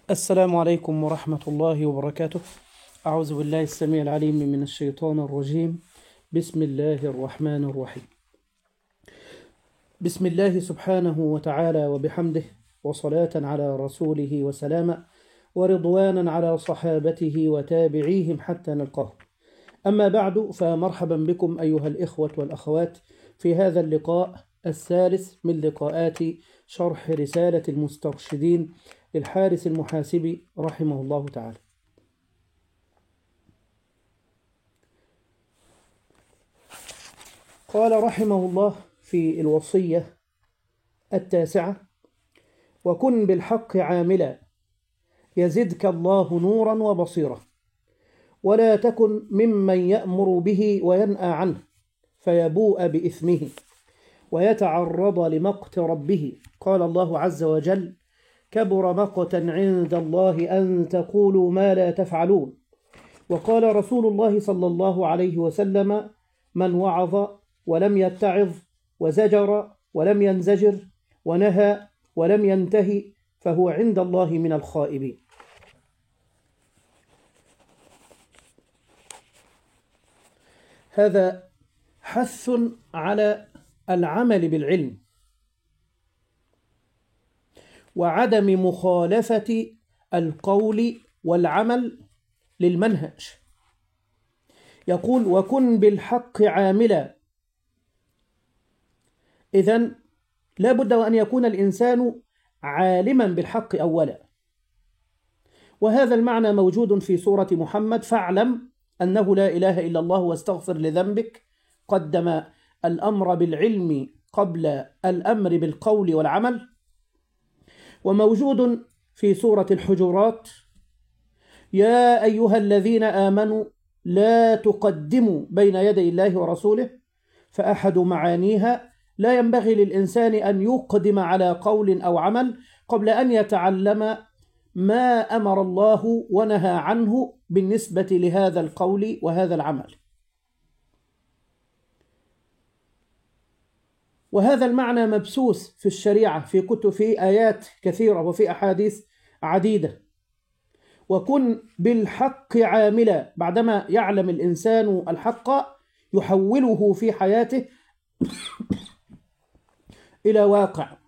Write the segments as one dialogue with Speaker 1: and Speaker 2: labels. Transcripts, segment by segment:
Speaker 1: السلام عليكم ورحمة الله وبركاته. أعوذ بالله السميع العليم من الشيطان الرجيم. بسم الله الرحمن الرحيم. بسم الله سبحانه وتعالى وبحمده، وصلاة على رسوله وسلاما، ورضوانا على صحابته وتابعيهم حتى نلقاه. أما بعد، فمرحبا بكم أيها الإخوة والأخوات في هذا اللقاء الثالث من لقاءات شرح رسالة المسترشدين للحارس المحاسبي رحمه الله تعالى. قال رحمه الله في الوصية 9: وكن بالحق عاملا يزدك الله نورا وبصيرا، ولا تكن ممن يأمر به وينأى عنه فيبوء بإثمه ويتعرض لمقت ربه. قال الله عز وجل: كبر مقتا عند الله أن تقولوا ما لا تفعلون. وقال رسول الله صلى الله عليه وسلم: من وعظ ولم يتعظ، وزجر ولم ينزجر، ونهى ولم ينتهي، فهو عند الله من الخائبين. هذا حث على العمل بالعلم وعدم مخالفة القول والعمل للمنهج. يقول: وكن بالحق عاملا. إذن لا بد وأن يكون الإنسان عالما بالحق أولا، وهذا المعنى موجود في سورة محمد: فاعلم أنه لا إله إلا الله واستغفر لذنبك. قدم الأمر بالعلم قبل الأمر بالقول والعمل. وموجود في سورة الحجرات: يا أيها الذين آمنوا لا تقدموا بين يدي الله ورسوله. فأحد معانيها: لا ينبغي للإنسان أن يقدم على قول أو عمل قبل أن يتعلم ما أمر الله ونهى عنه بالنسبة لهذا القول وهذا العمل. وهذا المعنى مبثوث في الشريعة في آيات كثيرة وفي أحاديث عديدة. وكن بالحق عاملا، بعدما يعلم الإنسان الحق يحوله في حياته إلى واقع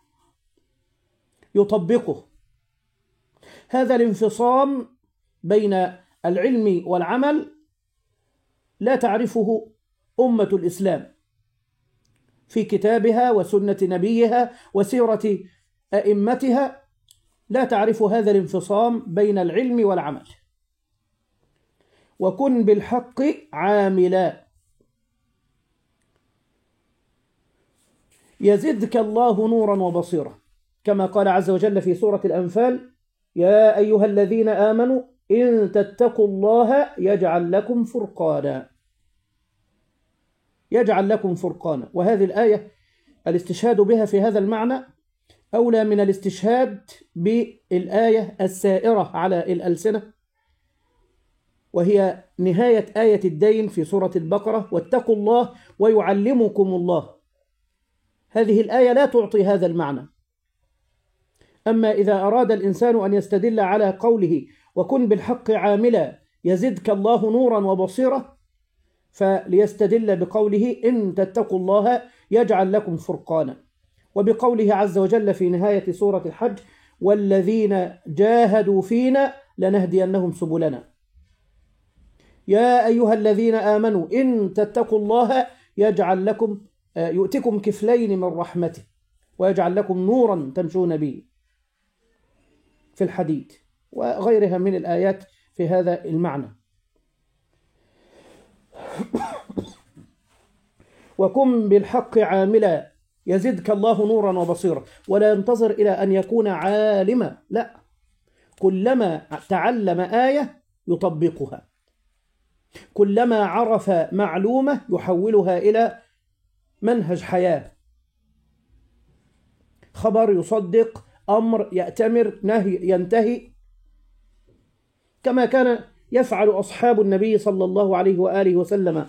Speaker 1: يطبقه. هذا الانفصام بين العلم والعمل لا تعرفه أمة الإسلام في كتابها وسنة نبيها وسيرة أئمتها، لا تعرف هذا الانفصام بين العلم والعمل. وكن بالحق عاملا يزدك الله نورا وبصيرا، كما قال عز وجل في سورة الأنفال: يا أيها الذين آمنوا إن تتقوا الله يجعل لكم فرقانا. يجعل لكم فرقانا. وهذه الآية الاستشهاد بها في هذا المعنى أولى من الاستشهاد بالآية السائرة على الألسنة، وهي نهاية آية الدين في سورة البقرة: واتقوا الله ويعلمكم الله. هذه الآية لا تعطي هذا المعنى. أما إذا أراد الإنسان أن يستدل على قوله: وكن بالحق عاملا يزدك الله نورا وبصيرة، فليستدل بقوله: إن تتقوا الله يجعل لكم فرقانا، وبقوله عز وجل في نهاية سورة الحج: والذين جاهدوا فينا لنهدينهم سبلنا. يا أيها الذين آمنوا إن تتقوا الله يجعل لكم يؤتكم كفلين من رحمته ويجعل لكم نورا تمشون به في الحديد، وغيرها من الآيات في هذا المعنى. وكن بالحق عاملا يزدك الله نورا وبصيرا. ولا ينتظر إلى أن يكون عالما، لا، كلما تعلم آية يطبقها، كلما عرف معلومة يحولها إلى منهج حياة، خبر يصدق، أمر يأتمر، نهي ينتهي، كما كان يفعل أصحاب النبي صلى الله عليه وآله وسلم.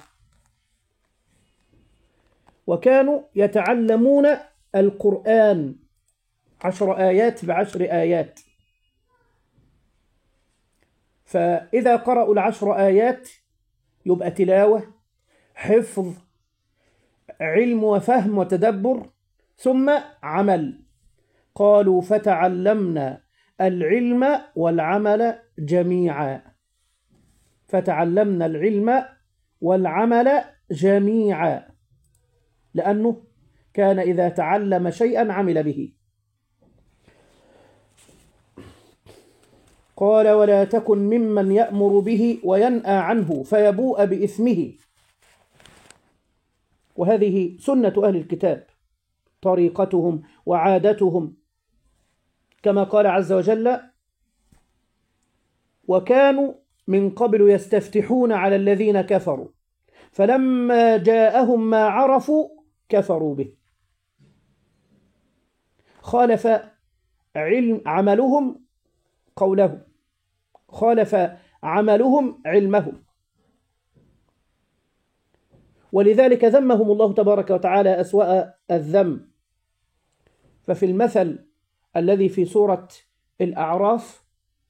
Speaker 1: وكانوا يتعلمون القرآن 10 آيات ب10 آيات، فإذا قرأوا العشر آيات يبقى تلاوة، حفظ، علم وفهم وتدبر، ثم عمل. قالوا فتعلمنا العلم والعمل جميعا. فتعلمنا العلم والعمل جميعا، لأنه كان إذا تعلم شيئا عمل به. قال ولا تكن ممن يأمر به وينأى عنه فيبوء بإثمه. وهذه سنة أهل الكتاب، طريقتهم وعادتهم، كما قال عز وجل وكانوا من قبل يستفتحون على الذين كفروا فلما جاءهم ما عرفوا كفروا به. خالف عملهم قولهم، خالف عملهم علمهم، ولذلك ذمهم الله تبارك وتعالى أسوأ الذم. ففي المثل الذي في سورة الأعراف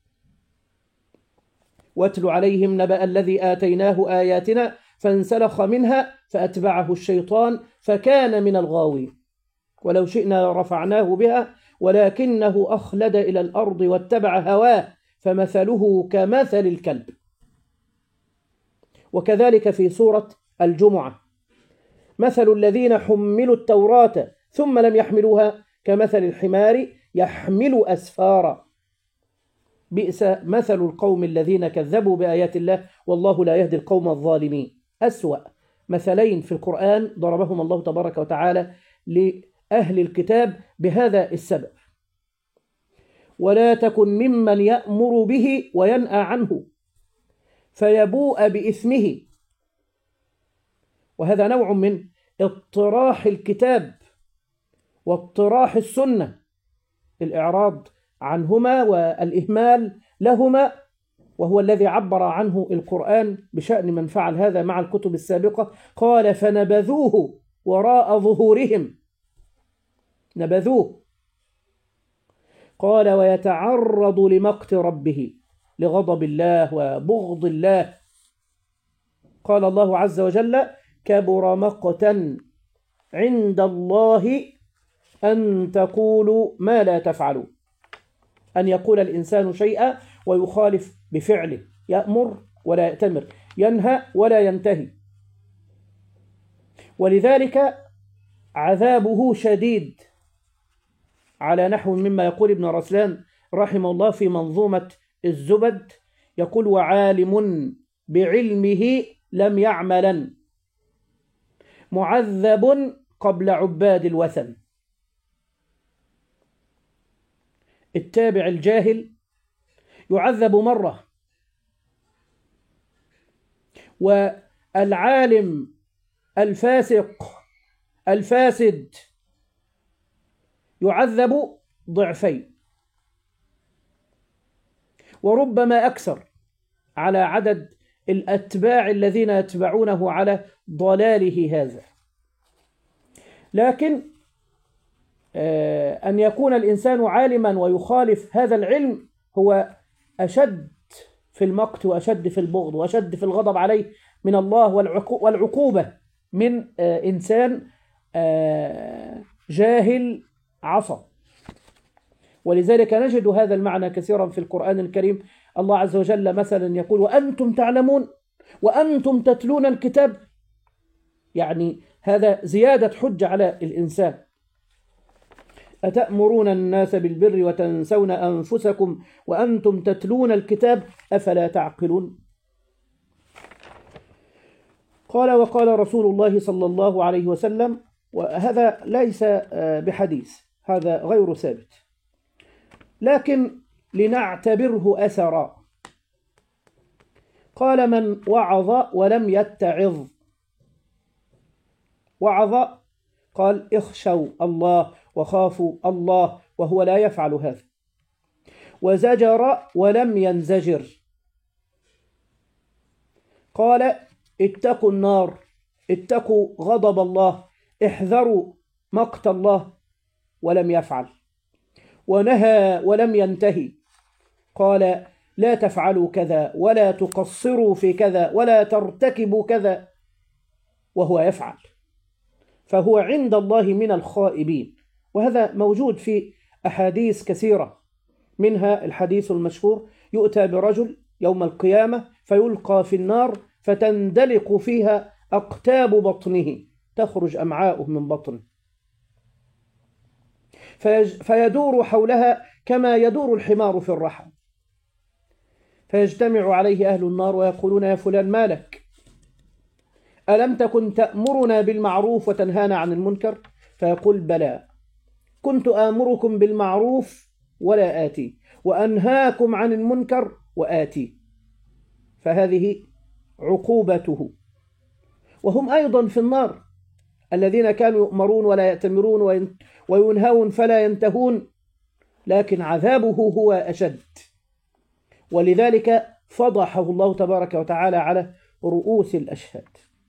Speaker 1: واتل عليهم نبأ الذي آتيناه آياتنا فانسلخ منها فأتبعه الشيطان فكان من الغاوين ولو شئنا رفعناه بها ولكنه أخلد إلى الأرض واتبع هواه فمثله كمثل الكلب. وكذلك في سورة الجمعة مثل الذين حملوا التوراة ثم لم يحملوها كمثل الحمار يحمل أسفارا بئس مثل القوم الذين كذبوا بآيات الله والله لا يهدي القوم الظالمين. أسوأ مثلين في القرآن ضربهم الله تبارك وتعالى لأهل الكتاب بهذا السبب. ولا تكن ممن يأمر به وينأى عنه فيبوء بإثمه. وهذا نوع من اطراح الكتاب واطراح السنة، الإعراض عنهما والإهمال لهما، وهو الذي عبر عنه القرآن بشأن من فعل هذا مع الكتب السابقة. قال فنبذوه وراء ظهورهم، نبذوه. قال ويتعرض لمقت ربه، لغضب الله وبغض الله. قال الله عز وجل كبر مقتا عند الله أن تقولوا ما لا تفعلوا، أن يقول الإنسان شيئا ويخالف بفعله، يأمر ولا يأتمر، ينهى ولا ينتهي. ولذلك عذابه شديد، على نحو مما يقول ابن رسلان رحمه الله في منظومة الزبد، يقول وعالم بعلمه لم يعملا معذب قبل عباد الوثن. التابع الجاهل يعذب مرة، والعالم الفاسق الفاسد يعذب ضعفين، وربما أكثر على عدد الأتباع الذين يتبعونه على ضلاله هذا. لكن أن يكون الإنسان عالما ويخالف هذا العلم هو أشد في المقت وأشد في البغض وأشد في الغضب عليه من الله، والعقوبة من إنسان جاهل عصى. ولذلك نجد هذا المعنى كثيرا في القرآن الكريم. الله عز وجل مثلا يقول وأنتم تعلمون وأنتم تتلون الكتاب، يعني هذا زيادة حجة على الإنسان. أتأمرون الناس بالبر وتنسون أنفسكم وأنتم تتلون الكتاب أفلا تعقلون. قال وقال رسول الله صلى الله عليه وسلم، وهذا ليس بحديث، هذا غير ثابت، لكن لنعتبره أثرا. قال من وعظ ولم يتعظ. وعظ قال اخشوا الله وخافوا الله، وهو لا يفعل هذا. وزجر ولم ينزجر، قال اتقوا النار، اتقوا غضب الله، احذروا مقت الله، ولم يفعل. ونهى ولم ينتهي، قال لا تفعلوا كذا ولا تقصروا في كذا ولا ترتكبوا كذا وهو يفعل، فهو عند الله من الخائبين. وهذا موجود في أحاديث كثيرة، منها الحديث المشهور: يؤتى برجل يوم القيامة فيلقى في النار فتندلق فيها أقتاب بطنه، تخرج أمعاؤه من بطنه، فيدور حولها كما يدور الحمار في الرحى، فيجتمع عليه أهل النار ويقولون: يا فلان ما لك؟ ألم تكن تأمرنا بالمعروف وتنهانا عن المنكر؟ فيقول: بلى، كنت آمركم بالمعروف ولا آتي، وأنهاكم عن المنكر وآتي. فهذه عقوبته. وهم أيضا في النار الذين كانوا يؤمرون ولا يأتمرون وينهون فلا ينتهون، لكن عذابه هو أشد. ولذلك فضحه الله تبارك وتعالى على رؤوس الأشهاد.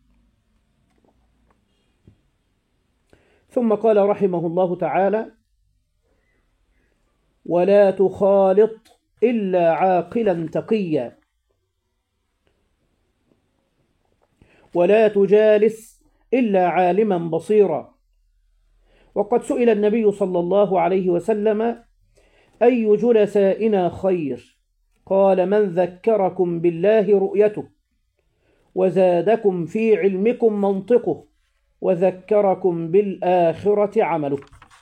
Speaker 1: ثم قال رحمه الله تعالى: ولا تخالط إلا عاقلا تقيا، ولا تجالس إلا عالما بصيرا. وقد سئل النبي صلى الله عليه وسلم: أي جلسائنا خير؟ قال: من ذكركم بالله رؤيته، وزادكم في علمكم منطقه، وذكركم بالآخرة عمله.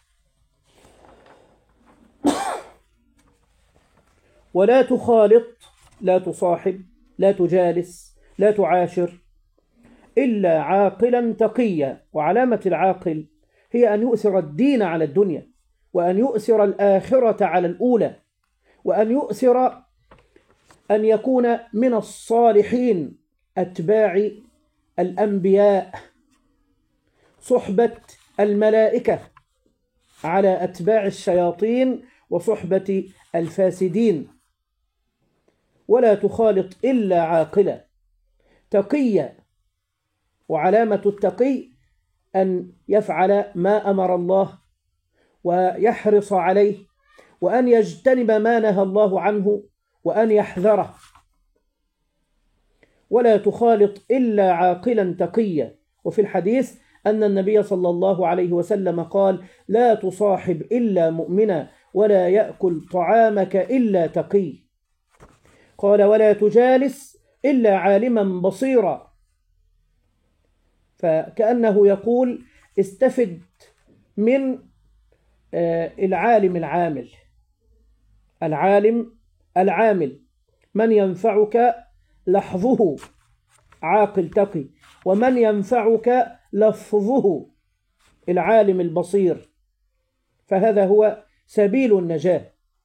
Speaker 1: ولا تخالط، لا تصاحب، لا تجالس، لا تعاشر إلا عاقلا تقيا. وعلامة العاقل هي أن يؤثر الدين على الدنيا، وأن يؤثر الآخرة على الأولى، وأن يؤثر أن يكون من الصالحين أتباع الأنبياء، صحبة الملائكة على أتباع الشياطين وصحبة الفاسدين. ولا تخالط إلا عاقلا تقيا. وعلامة التقي أن يفعل ما أمر الله ويحرص عليه، وأن يجتنب ما نهى الله عنه وأن يحذره. ولا تخالط إلا عاقلا تقيا. وفي الحديث أن النبي صلى الله عليه وسلم قال: لا تصاحب إلا مؤمنا، ولا يأكل طعامك إلا تقي. قال: ولا تجالس إلا عالما بصيرا. فكأنه يقول: استفد من العالم العامل، العالم العامل، من ينفعك لحظه عاقل تقي، ومن ينفعك لفظه العالم البصير. فهذا هو سبيل النجاة.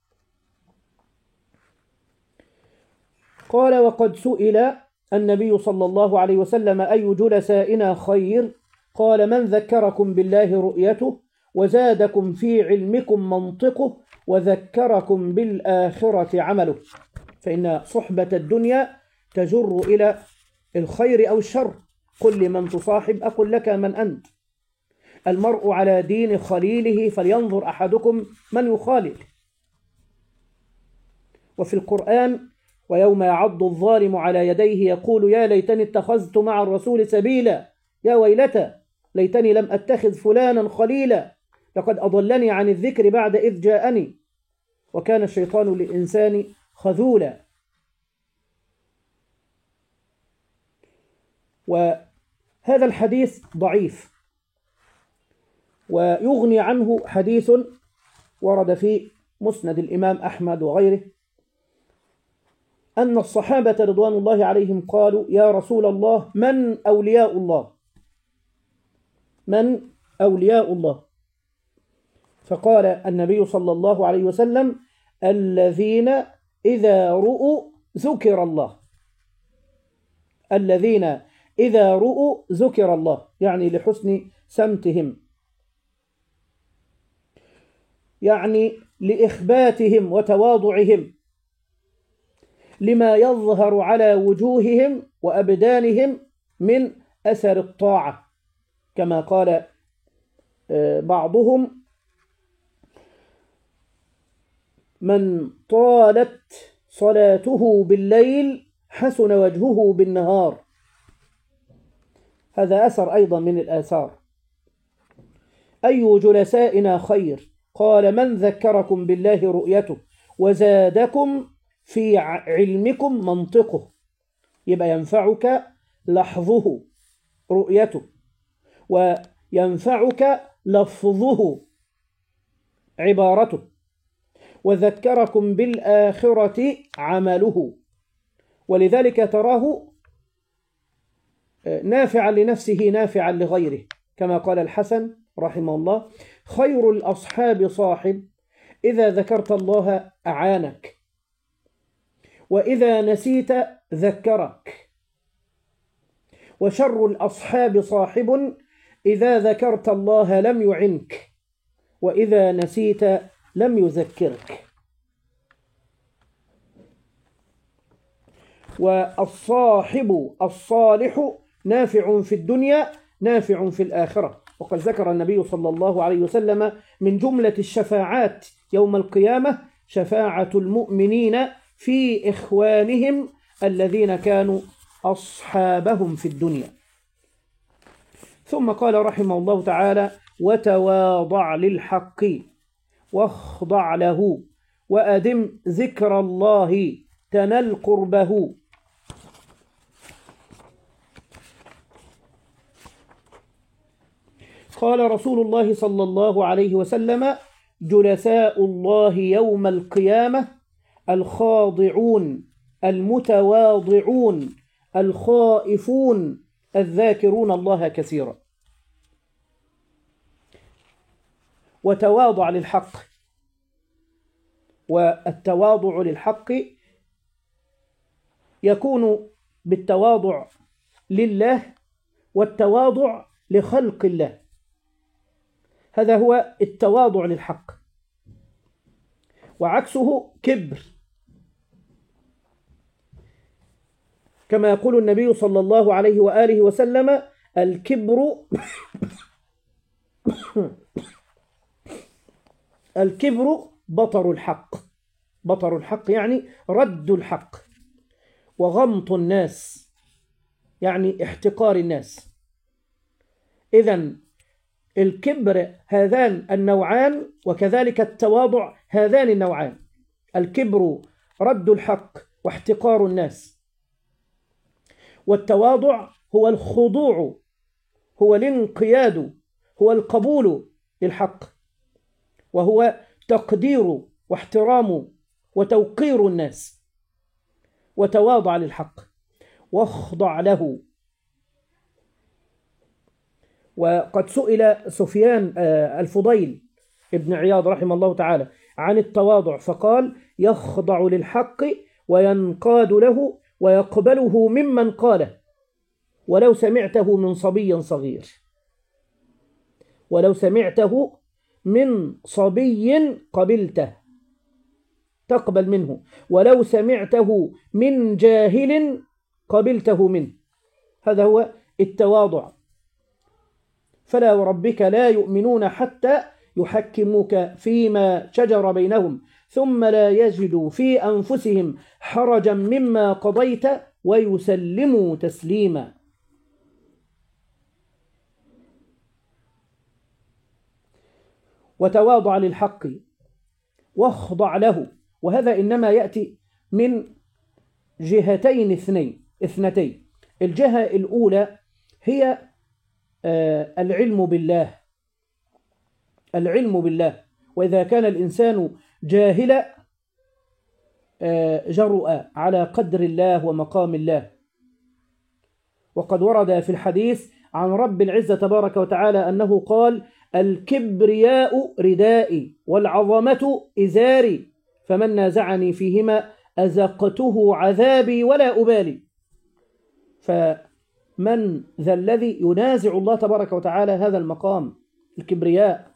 Speaker 1: قال: وقد سئل النبي صلى الله عليه وسلم: أي جلسائنا خير؟ قال: من ذكركم بالله رؤيته، وزادكم في علمكم منطقه، وذكركم بالآخرة عمله. فإن صحبة الدنيا تجر إلى الخير أو الشر. قل لمن تصاحب أقل لك من أنت. المرء على دين خليله فلينظر أحدكم من يخالل. وفي القرآن: ويوم يعض الظالم على يديه يقول: يا ليتني اتخذت مع الرسول سبيلا، يا ويلتى ليتني لم أتخذ فلانا خليلا، لقد أضلني عن الذكر بعد إذ جاءني، وكان الشيطان للإنسان خذولا. وهذا الحديث ضعيف، ويغني عنه حديث ورد في مسند الإمام أحمد وغيره أن الصحابة رضوان الله عليهم قالوا: يا رسول الله، من أولياء الله؟ من أولياء الله؟ فقال النبي صلى الله عليه وسلم: الذين إذا رؤوا ذكر الله. الذين إذا رؤوا ذكر الله، يعني لحسن سمتهم، يعني لإخباتهم وتواضعهم، لما يظهر على وجوههم وأبدانهم من أثر الطاعة، كما قال بعضهم: من طالت صلاته بالليل حسن وجهه بالنهار. هذا أثر أيضا من الآثار. أي جلسائنا خير؟ قال من ذكركم بالله رؤيته وزادكم في علمكم منطقه. يبقى ينفعك لحظه رؤيته، وينفعك لفظه عبارته، وذكركم بالآخرة عمله. ولذلك تراه نافعا لنفسه نافعا لغيره، كما قال الحسن رحمه الله: خير الأصحاب صاحب إذا ذكرت الله أعانك، وإذا نسيت ذكرك، وشر الأصحاب صاحب إذا ذكرت الله لم يعنك، وإذا نسيت لم يذكرك. والصاحب الصالح نافع في الدنيا نافع في الآخرة. وقد ذكر النبي صلى الله عليه وسلم من جملة الشفاعات يوم القيامة شفاعة المؤمنين في إخوانهم الذين كانوا أصحابهم في الدنيا. ثم قال رحمه الله تعالى: وتواضع للحق واخضع له وأدم ذكر الله تنل قربه. قال رسول الله صلى الله عليه وسلم: جلساء الله يوم القيامة الخاضعون المتواضعون الخائفون الذاكرون الله كثيرا. وتواضع للحق، والتواضع للحق يكون بالتواضع لله والتواضع لخلق الله. هذا هو التواضع للحق، وعكسه كبر، كما يقول النبي صلى الله عليه وآله وسلم: الكبر بطر الحق. بطر الحق يعني رد الحق، وغمط الناس يعني احتقار الناس. إذن الكبر هذان النوعان، وكذلك التواضع هذان النوعان. الكبر رد الحق واحتقار الناس، والتواضع هو الخضوع، هو الانقياد، هو القبول للحق، وهو تقدير واحترام وتوقير الناس. وتواضع للحق واخضع له. وقد سئل سفيان الفضيل ابن عياض رحمه الله تعالى عن التواضع فقال: يخضع للحق وينقاد له ويقبله ممن قاله، ولو سمعته من صبي صغير. ولو سمعته من صبي قبلته، تقبل منه. ولو سمعته من جاهل قبلته منه. هذا هو التواضع. فلا وربك لا يؤمنون حتى يحكموك فيما شجر بينهم ثم لا يجدوا في أنفسهم حرجا مما قضيت ويسلموا تسليما. وتواضع للحق واخضع له. وهذا إنما يأتي من جهتين اثنتين. الجهة الأولى هي العلم بالله. العلم بالله. وإذا كان الإنسان جاهلا جرؤ على قدر الله ومقام الله. وقد ورد في الحديث عن رب العزة تبارك وتعالى أنه قال: الكبرياء ردائي والعظمة إزاري، فمن نازعني فيهما أذقته عذابي ولا أبالي. فمن ذا الذي ينازع الله تبارك وتعالى هذا المقام الكبرياء؟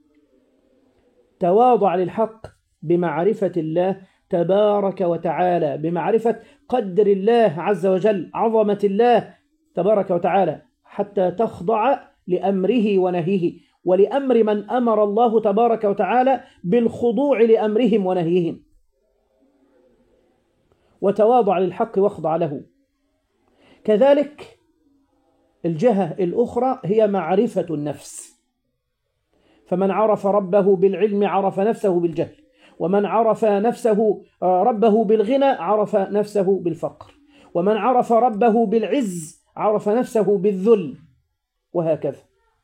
Speaker 1: تواضع للحق بمعرفة الله تبارك وتعالى، بمعرفة قدر الله عز وجل، عظمة الله تبارك وتعالى، حتى تخضع لأمره ونهيه، ولأمر من أمر الله تبارك وتعالى بالخضوع لأمرهم ونهيهم. وتواضع للحق واخضع له. كذلك الجهة الأخرى هي معرفة النفس، فمن عرف ربه بالعلم عرف نفسه بالجهل، ومن عرف نفسه ربه بالغنى عرف نفسه بالفقر، ومن عرف ربه بالعز عرف نفسه بالذل، وهكذا.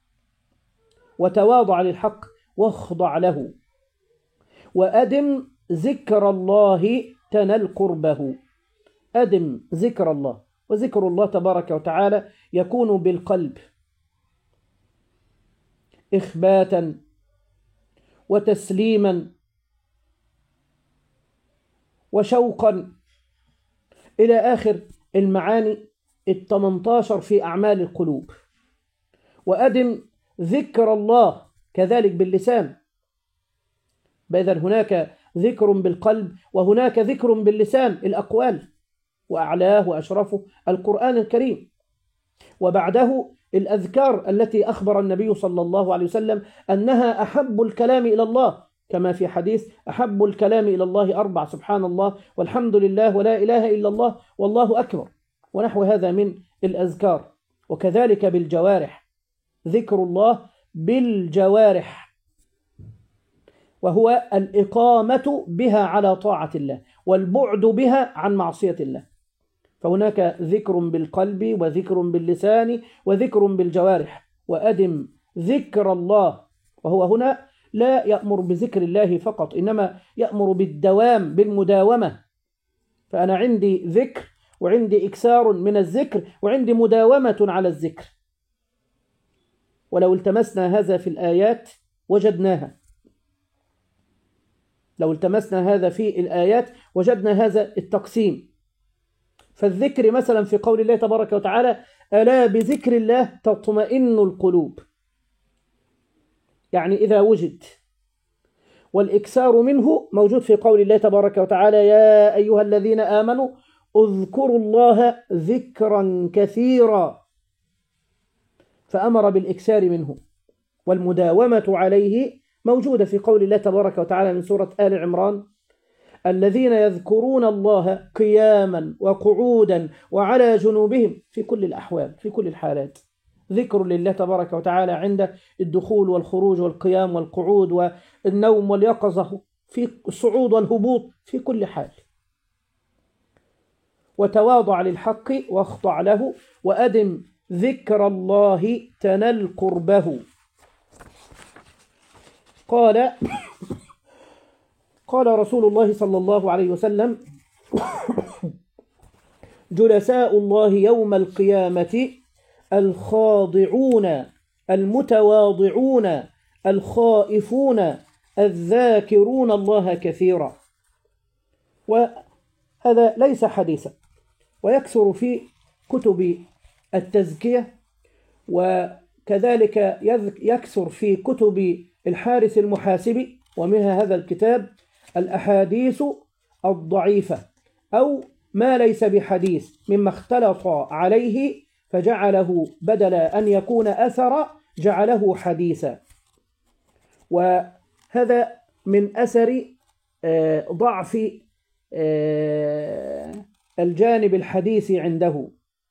Speaker 1: وتواضع للحق واخضع له، وأدم ذكر الله تنل قربه. أدم ذكر الله، وذكر الله تبارك وتعالى يكون بالقلب إخباتا وتسليما وشوقا إلى آخر المعاني 18 في أعمال القلوب. وأدم ذكر الله كذلك باللسان، بإذن هناك ذكر بالقلب وهناك ذكر باللسان، الأقوال، وأعلاه وأشرفه القرآن الكريم. وبعده الأذكار التي أخبر النبي صلى الله عليه وسلم أنها أحب الكلام إلى الله، كما في حديث أحب الكلام إلى الله 4: سبحان الله والحمد لله ولا إله إلا الله والله أكبر، ونحو هذا من الأذكار. وكذلك بالجوارح، ذكر الله بالجوارح، وهو الإقامة بها على طاعة الله والبعد بها عن معصية الله. فهناك ذكر بالقلب وذكر باللسان وذكر بالجوارح. وأدم ذكر الله، وهو هنا لا يأمر بذكر الله فقط، إنما يأمر بالدوام بالمداومة. فأنا عندي ذكر وعندي إكثار من الذكر وعندي مداومة على الذكر. ولو التمسنا هذا في الآيات وجدناها، لو التمسنا هذا في الآيات وجدنا هذا التقسيم. فالذكر مثلا في قول الله تبارك وتعالى: ألا بذكر الله تطمئن القلوب، يعني إذا وجد. والإكثار منه موجود في قول الله تبارك وتعالى: يا أيها الذين آمنوا اذكروا الله ذكرا كثيرا، فأمر بالإكثار منه. والمداومة عليه موجودة في قول الله تبارك وتعالى من سورة آل عمران: الذين يذكرون الله قياما وقعودا وعلى جنوبهم في كل الأحوال، في كل الحالات. ذكر لله تبارك وتعالى عند الدخول والخروج والقيام والقعود والنوم واليقظة، في الصعود والهبوط، في كل حال. وتواضع للحق واخضع له، وأدم ذكر الله تنل قربه. قال رسول الله صلى الله عليه وسلم: جلساء الله يوم القيامة الخاضعون المتواضعون الخائفون الذاكرون الله كثيرا. وهذا ليس حديثا، ويكثر في كتب التزكية، وكذلك يكثر في كتب الحارث المحاسبي، ومنها هذا الكتاب الأحاديث الضعيفة، أو ما ليس بحديث مما اختلط عليه فجعله بدل أن يكون أثر جعله حديثا. وهذا من أثر ضعف الجانب الحديث عنده.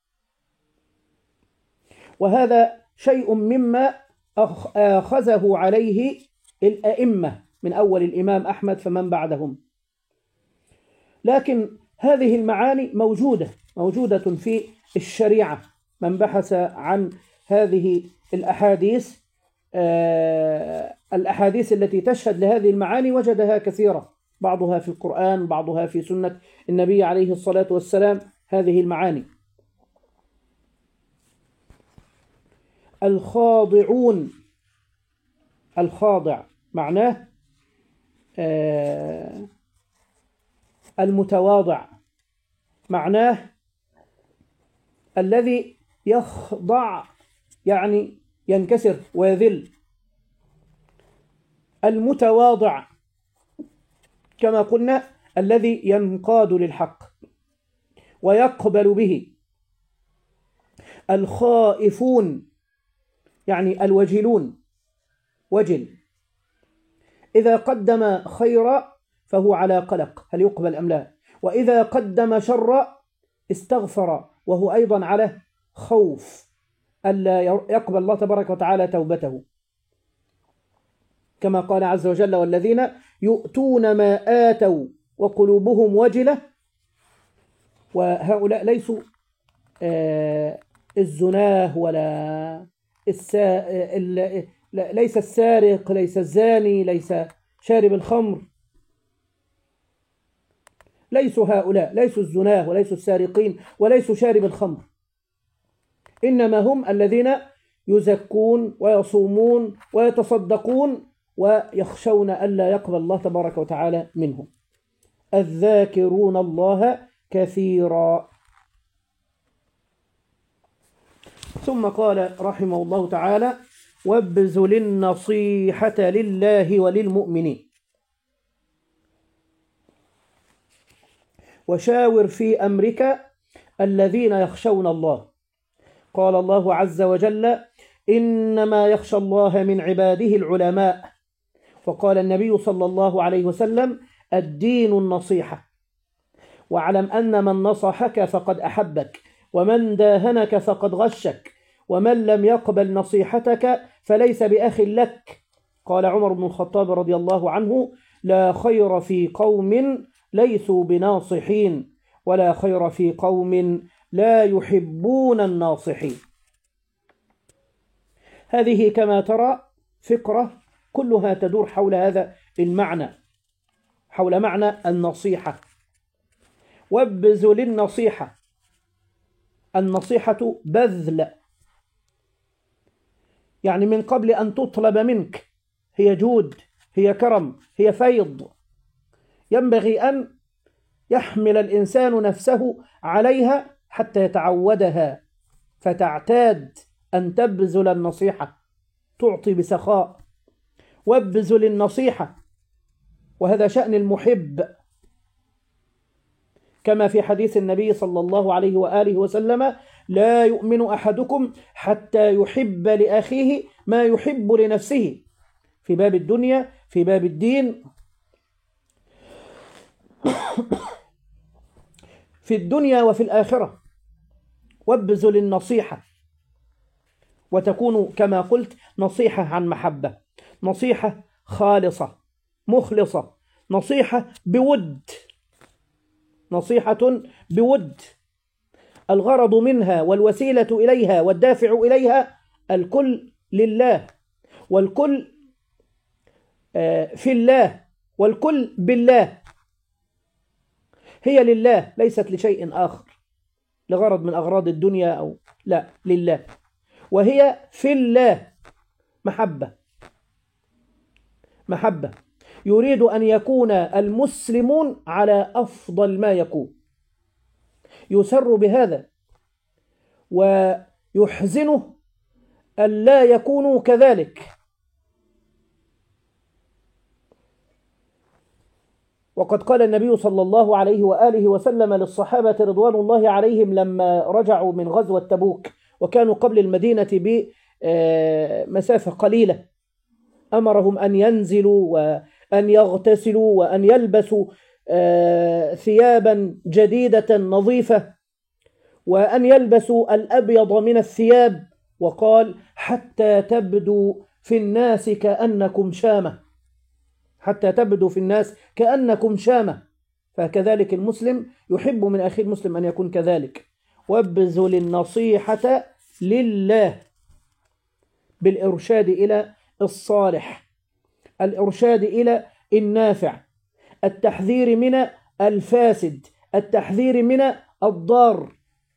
Speaker 1: وهذا شيء مما أخذه عليه الأئمة من أول الإمام أحمد فمن بعدهم. لكن هذه المعاني موجودة في الشريعة. من بحث عن هذه الأحاديث التي تشهد لهذه المعاني وجدها كثيرة، بعضها في القرآن، بعضها في سنة النبي عليه الصلاة والسلام، هذه المعاني. الخاضعون، الخاضع معناه المتواضع، معناه الذي يخضع يعني ينكسر ويذل. المتواضع كما قلنا الذي ينقاد للحق ويقبل به. الخائفون يعني الوجلون، وجل، إذا قدم خيرا فهو على قلق هل يقبل أم لا، وإذا قدم شر استغفر، وهو أيضا على خوف ألا يقبل الله تبارك وتعالى توبته، كما قال عز وجل: والذين يؤتون ما آتوا وقلوبهم وجلة. وهؤلاء ليسوا الزناه ولا ليس السارق، ليس الزاني، ليس شارب الخمر، ليسوا هؤلاء، ليسوا الزناه وليسوا السارقين وليسوا شارب الخمر، إنما هم الذين يزكون ويصومون ويتصدقون ويخشون ألا يقبل الله تبارك وتعالى منهم، الذاكرون الله كثيرا. ثم قال رحمه الله تعالى: وابذل النصيحة لله وللمؤمنين، وشاور في أمرك الذين يخشون الله. قال الله عز وجل: إنما يخشى الله من عباده العلماء. وقال النبي صلى الله عليه وسلم: الدين النصيحة. واعلم أن من نصحك فقد أحبك، ومن داهنك فقد غشك، ومن لم يقبل نصيحتك فليس بأخ لك. قال عمر بن الخطاب رضي الله عنه: لا خير في قوم ليسوا بناصحين، ولا خير في قوم لا يحبون الناصحين. هذه كما ترى فقرة كلها تدور حول هذا المعنى، حول معنى النصيحة. وابذل النصيحة، النصيحة بذل، يعني من قبل أن تطلب منك، هي جود، هي كرم، هي فيض، ينبغي أن يحمل الإنسان نفسه عليها حتى يتعودها، فتعتاد أن تبذل النصيحة، تعطي بسخاء. وابذل النصيحة، وهذا شأن المحب، كما في حديث النبي صلى الله عليه وآله وسلم: لا يؤمن أحدكم حتى يحب لأخيه ما يحب لنفسه، في باب الدنيا، في باب الدين، في الدنيا وفي الآخرة. وابذل النصيحة، وتكون كما قلت نصيحة عن محبة، نصيحة خالصة مخلصة، نصيحة بود، نصيحة بود، الغرض منها والوسيلة إليها والدافع إليها الكل لله، والكل في الله، والكل بالله. هي لله، ليست لشيء آخر، لغرض من أغراض الدنيا أو لا، لله. وهي في الله، محبة، محبة، يريد أن يكون المسلمون على أفضل ما يكون، يسر بهذا ويحزنه أن لا يكونوا كذلك. وقد قال النبي صلى الله عليه وآله وسلم للصحابة رضوان الله عليهم لما رجعوا من غزوة تبوك وكانوا قبل المدينة بمسافة قليلة، أمرهم أن ينزلوا وأن يغتسلوا وأن يلبسوا ثيابا جديدة نظيفة، وأن يلبسوا الأبيض من الثياب، وقال: حتى تبدو في الناس كأنكم شامة، حتى تبدو في الناس كأنكم شامة. فكذلك المسلم يحب من أخي المسلم أن يكون كذلك. وابذل النصيحة لله، بالإرشاد إلى الصالح، الإرشاد إلى النافع، التحذير من الفاسد، التحذير من الضار.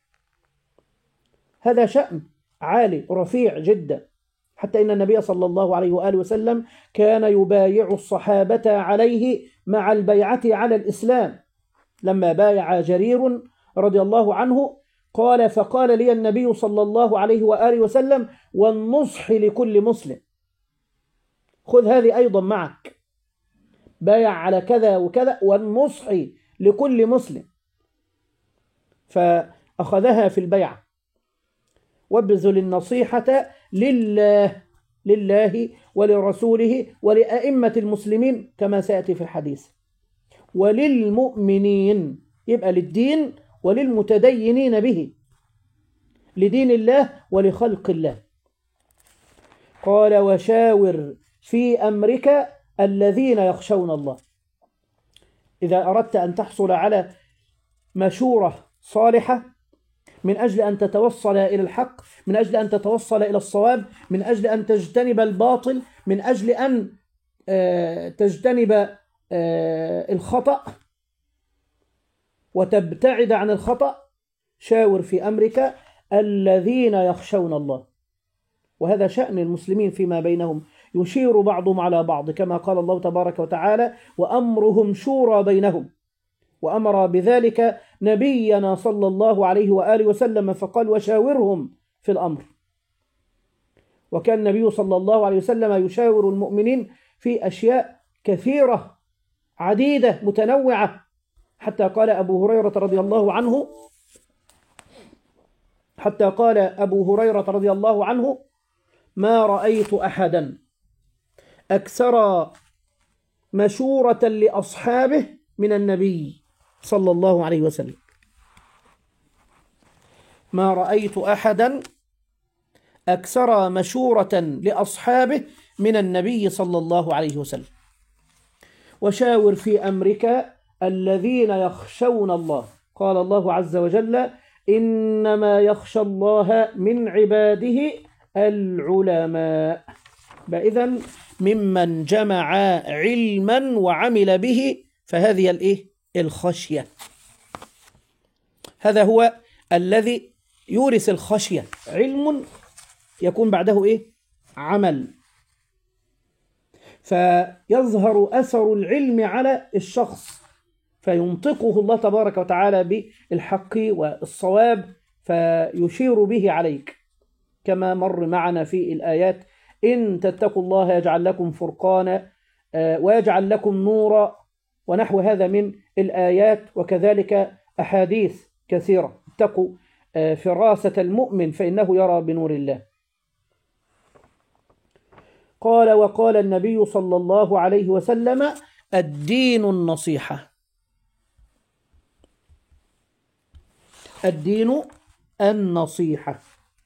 Speaker 1: هذا شأن عالي رفيع جدا، حتى إن النبي صلى الله عليه وآله وسلم كان يبايع الصحابة عليه مع البيعة على الإسلام. لما بايع جرير رضي الله عنه قال: فقال لي النبي صلى الله عليه وآله وسلم: والنصح لكل مسلم، خذ هذه أيضا معك، بايع على كذا وكذا، والنصح لكل مسلم، فأخذها في البيعة. وابذل النصيحة لله، لله ولرسوله ولأئمة المسلمين كما سيأتي في الحديث، وللمؤمنين، يبقى للدين وللمتدينين به، لدين الله ولخلق الله. قال وشاور في أمرك الذين يخشون الله. إذا أردت أن تحصل على مشورة صالحة من أجل أن تتوصل إلى الحق، من أجل أن تتوصل إلى الصواب، من أجل أن تجتنب الباطل، من أجل أن تجتنب الخطأ وتبتعد عن الخطأ، شاور في أمرك الذين يخشون الله. وهذا شأن المسلمين فيما بينهم، يشير بعضهم على بعض كما قال الله تبارك وتعالى وأمرهم شورى بينهم. وأمر بذلك نبينا صلى الله عليه وآله وسلم فقال وشاورهم في الأمر. وكان النبي صلى الله عليه وسلم يشاور المؤمنين في أشياء كثيرة عديدة متنوعة، حتى قال أبو هريرة رضي الله عنه ما رأيت أحدا أكثر مشورة لأصحابه من النبي صلى الله عليه وسلم. ما رأيت أحدا أكثر مشورة لأصحابه من النبي صلى الله عليه وسلم. وشاور في أمرك الذين يخشون الله. قال الله عز وجل إنما يخشى الله من عباده العلماء. إذن ممن جمع علما وعمل به فهذه الخشية. هذا هو الذي يورث الخشية، علم يكون بعده عمل، فيظهر أثر العلم على الشخص فينطقه الله تبارك وتعالى بالحق والصواب فيشير به عليك، كما مر معنا في الآيات إن تتقوا الله يجعل لكم فرقانا ويجعل لكم نورا ونحو هذا من الآيات، وكذلك أحاديث كثيرة. اتقوا فراسة المؤمن فإنه يرى بنور الله. قال وقال النبي صلى الله عليه وسلم الدين النصيحة. الدين النصيحة،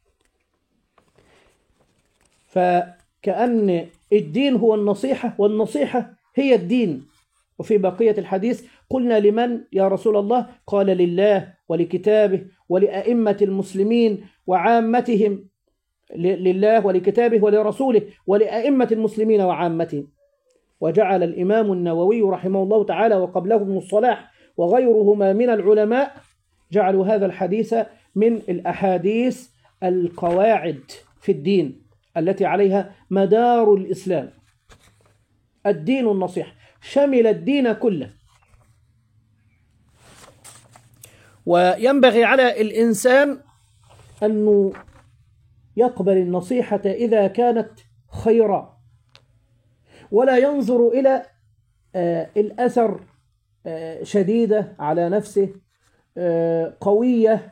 Speaker 1: فكأن الدين هو النصيحة والنصيحة هي الدين. وفي بقية الحديث قلنا لمن يا رسول الله؟ قال لله ولكتابه ولأئمة المسلمين وعامتهم، لله ولكتابه ولرسوله ولأئمة المسلمين وعامتهم. وجعل الإمام النووي رحمه الله تعالى وقبله ابن الصلاح وغيرهما من العلماء جعلوا هذا الحديث من الأحاديث القواعد في الدين التي عليها مدار الإسلام. الدين النصيحة شمل الدين كله. وينبغي على الإنسان أنه يقبل النصيحة إذا كانت خيرا، ولا ينظر إلى الأثر شديدة على نفسه، قوية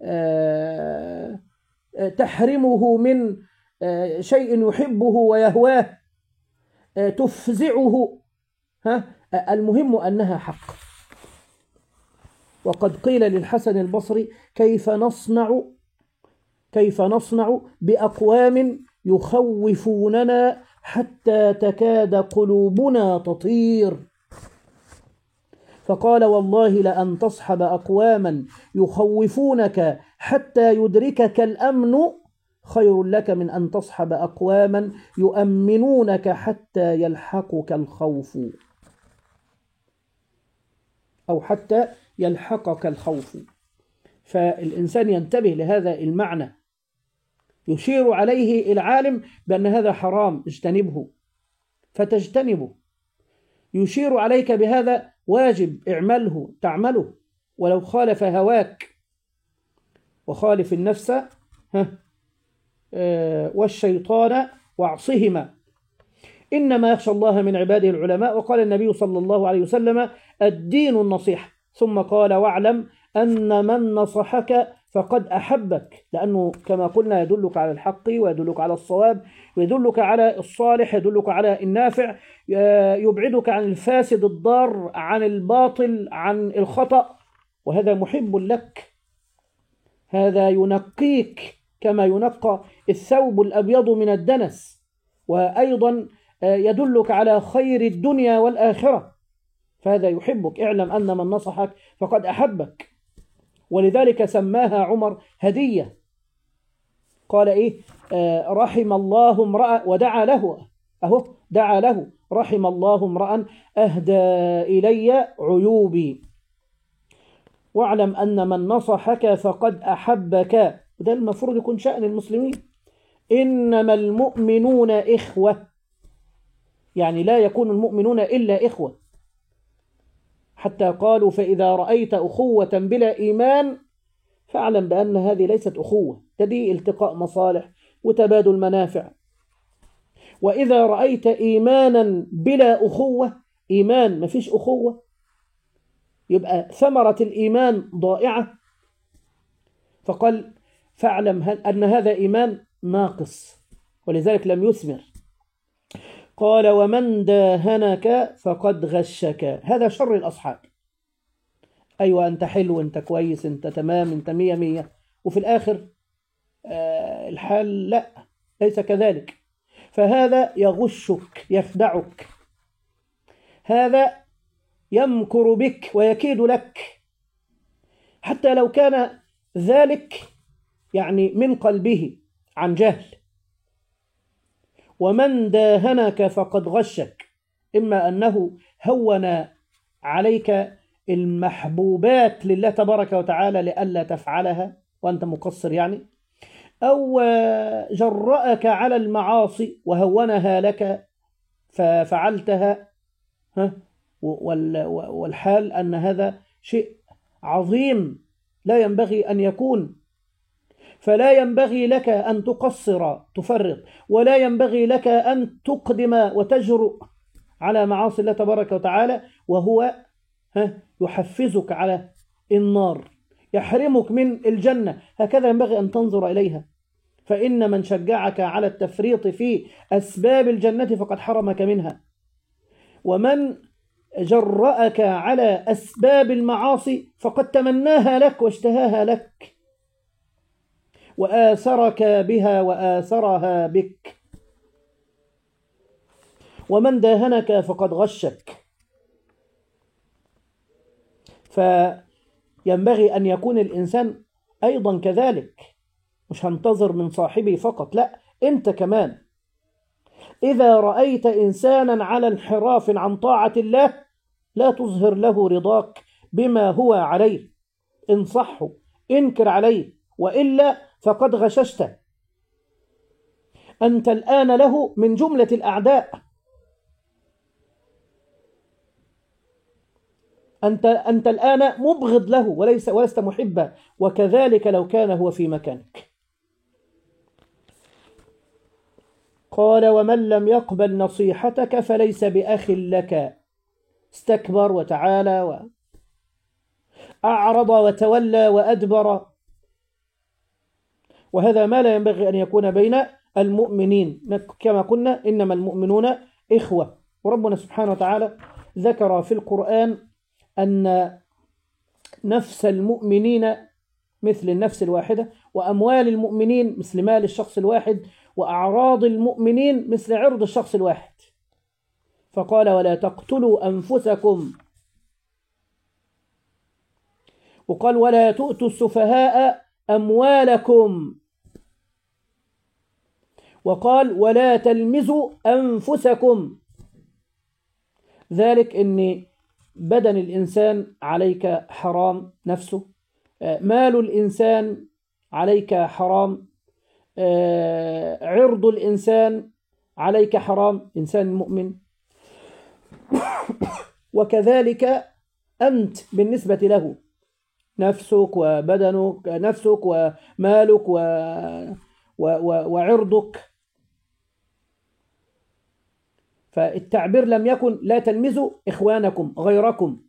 Speaker 1: تحرمه من شيء يحبه ويهواه، تفزعه. المهم أنها حق. وقد قيل للحسن البصري كيف نصنع بأقوام يخوفوننا حتى تكاد قلوبنا تطير؟ فقال والله لأن تصحب أقواما يخوفونك حتى يدركك الأمن خير لك من أن تصحب أقواما يؤمنونك حتى يلحقك الخوف، أو حتى يلحقك الخوف. فالإنسان ينتبه لهذا المعنى، يشير عليه العالم بأن هذا حرام اجتنبه فتجتنبه، يشير عليك بهذا واجب اعمله تعمله ولو خالف هواك. وخالف النفس والشيطان واعصهما إنما يخشى الله من عباده العلماء. وقال النبي صلى الله عليه وسلم الدين النصيحة، ثم قال واعلم أن من نصحك فقد أحبك، لأنه كما قلنا يدلك على الحق ويدلك على الصواب ويدلك على الصالح، يدلك على النافع، يبعدك عن الفاسد الضار، عن الباطل، عن الخطأ. وهذا محب لك، هذا ينقيك كما ينقى الثوب الأبيض من الدنس، وأيضا يدلك على خير الدنيا والآخرة، فهذا يحبك. اعلم أن من نصحك فقد أحبك، ولذلك سماها عمر هدية. قال إيه؟ رحم الله امرأ، ودعا له، أهو دعا له، رحم الله امرأ أهدى إلي عيوبي، واعلم أن من نصحك فقد أحبك. وده المفروض يكون شأن المسلمين. إنما المؤمنون إخوة، يعني لا يكون المؤمنون إلا إخوة، حتى قالوا فإذا رأيت أخوة بلا إيمان فاعلم بأن هذه ليست أخوة، دي التقاء مصالح وتبادل منافع. وإذا رأيت إيمانا بلا أخوة، إيمان ما فيش أخوة، يبقى ثمرة الإيمان ضائعة. فقال فاعلم أن هذا إيمان ناقص، ولذلك لم يثمر. قال ومن داهنك فقد غشك. هذا شر الأصحاب. أيوة أنت حلو، أنت كويس، أنت تمام، أنت مية مية، وفي الآخر الحال لا، ليس كذلك. فهذا يغشك، يخدعك، هذا يمكر بك ويكيد لك، حتى لو كان ذلك يعني من قلبه عن جهل. ومن داهنك فقد غشك، إما أنه هون عليك المحبوبات لله تبارك وتعالى لئلا تفعلها وأنت مقصر يعني، أو جرأك على المعاصي وهونها لك ففعلتها، والحال أن هذا شيء عظيم لا ينبغي أن يكون. فلا ينبغي لك أن تقصر تفرط، ولا ينبغي لك أن تقدم وتجرؤ على معاصي الله تبارك وتعالى وهو يحفزك على النار، يحرمك من الجنة. هكذا ينبغي أن تنظر إليها. فإن من شجعك على التفريط في أسباب الجنة فقد حرمك منها، ومن جرأك على أسباب المعاصي فقد تمناها لك واشتهاها لك وآثرك بها وآثرها بك. ومن داهنك فقد غشك. فينبغي أن يكون الإنسان أيضا كذلك، مش هنتظر من صاحبه فقط، لا، أنت كمان. إذا رأيت إنسانا على انحراف عن طاعة الله لا تظهر له رضاك بما هو عليه، انصحه، انكر عليه، وإلا فقد غششته. أنت الآن له من جملة الأعداء، أنت الآن مبغض له ولست محبا، وكذلك لو كان هو في مكانك. قال ومن لم يقبل نصيحتك فليس بأخ لك. استكبر وتعالى وأعرض وتولى وأدبر، وهذا ما لا ينبغي أن يكون بين المؤمنين. كما قلنا إنما المؤمنون إخوة. وربنا سبحانه وتعالى ذكر في القرآن أن نفس المؤمنين مثل النفس الواحدة، وأموال المؤمنين مثل مال الشخص الواحد، وأعراض المؤمنين مثل عرض الشخص الواحد. فقال ولا تقتلوا أنفسكم، وقال ولا تؤتوا السفهاء أموالكم، وقال ولا تلمزوا أنفسكم. ذلك أن بدن الإنسان عليك حرام نفسه، مال الإنسان عليك حرام، عرض الإنسان عليك حرام، إنسان مؤمن. وكذلك أنت بالنسبة له، نفسك وبدنك، نفسك ومالك وعرضك. فالتعبير لم يكن لا تلمزوا إخوانكم غيركم.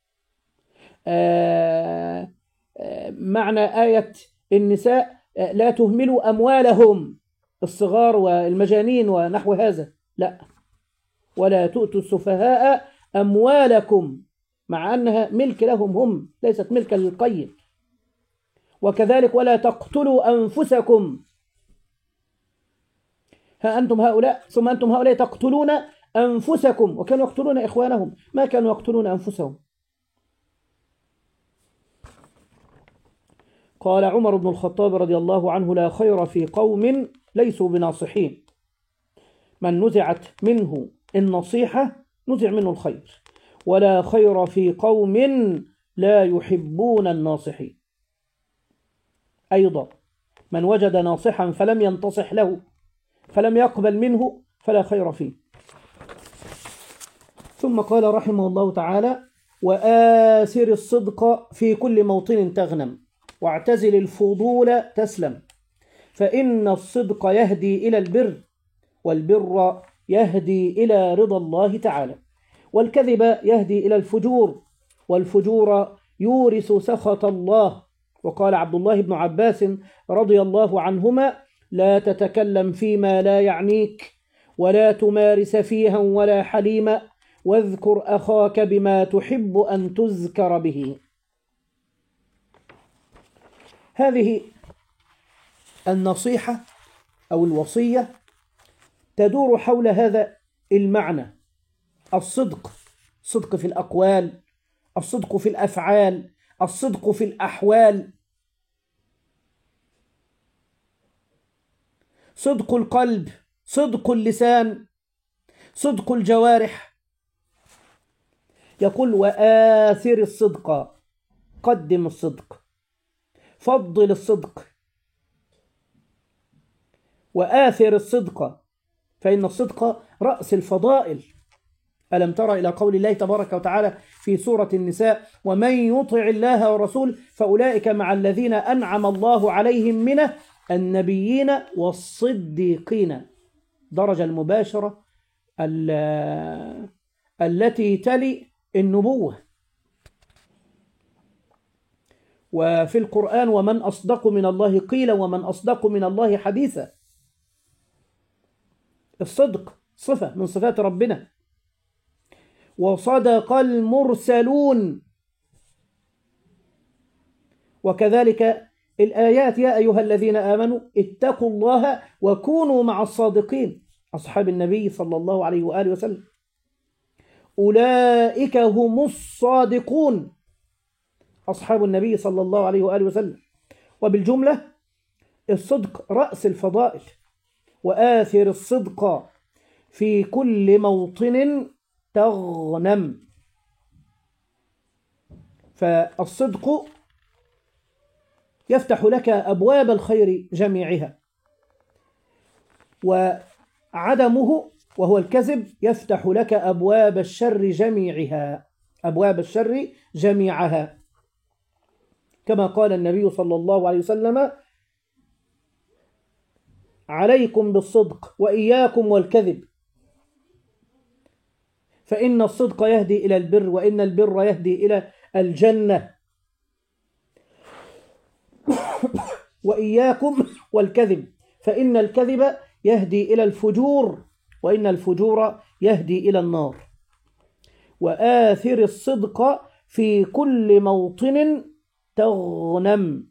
Speaker 1: معنى آية النساء لا تهملوا أموالهم، الصغار والمجانين ونحو هذا، لا، ولا تؤتوا السفهاء أموالكم. مع أنها ملك لهم هم، ليست ملكا للقيم. وكذلك ولا تقتلوا أنفسكم، ها أنتم هؤلاء ثم أنتم هؤلاء تقتلون أنفسكم، وكانوا يقتلون إخوانهم، ما كانوا يقتلون أنفسهم. قال عمر بن الخطاب رضي الله عنه: لا خير في قوم ليسوا بناصحين، من نزعت منه النصيحة نزع منه الخير، ولا خير في قوم لا يحبون الناصحين. أيضا من وجد ناصحا فلم ينتصح له فلم يقبل منه فلا خير فيه. ثم قال رحمه الله تعالى: وآثر الصدق في كل موطن تغنم، واعتزل الفضول تسلم، فإن الصدق يهدي إلى البر، والبر يهدي إلى رضا الله تعالى، والكذب يهدي إلى الفجور، والفجور يورث سخط الله. وقال عبد الله بن عباس رضي الله عنهما: لا تتكلم فيما لا يعنيك، ولا تمارس فيها ولا حليما، واذكر أخاك بما تحب أن تذكر به. هذه النصيحة أو الوصية تدور حول هذا المعنى: الصدق، الصدق في الأقوال، الصدق في الأفعال، الصدق في الأحوال، صدق القلب، صدق اللسان، صدق الجوارح. يقول: وآثر الصدق، قدم الصدق، فضل الصدق، وآثر الصدق، فإن الصدق رأس الفضائل. ألم تر إلى قول الله تبارك وتعالى في سورة النساء: ومن يطع الله ورسوله فأولئك مع الذين أنعم الله عليهم من النبيين والصديقين، درجة المباشرة التي تلي النبوة. وفي القرآن: ومن أصدق من الله قيلا ومن أصدق من الله حديثا. الصدق صفة من صفات ربنا. وصدق المرسلون. وكذلك الآيات: يا أيها الذين آمنوا اتقوا الله وكونوا مع الصادقين، أصحاب النبي صلى الله عليه وآله وسلم. أولئك هم الصادقون، أصحاب النبي صلى الله عليه وآله وسلم. وبالجملة الصدق رأس الفضائل. وآثر الصدق في كل موطن تغنم، فالصدق يفتح لك أبواب الخير جميعها، وعدمه وهو الكذب يفتح لك أبواب الشر جميعها، أبواب الشر جميعها، كما قال النبي صلى الله عليه وسلم: عليكم بالصدق وإياكم والكذب، فإن الصدق يهدي إلى البر، وإن البر يهدي إلى الجنة. وإياكم والكذب، فإن الكذب يهدي إلى الفجور، وإن الفجور يهدي إلى النار. وآثر الصدق في كل موطن تغنم.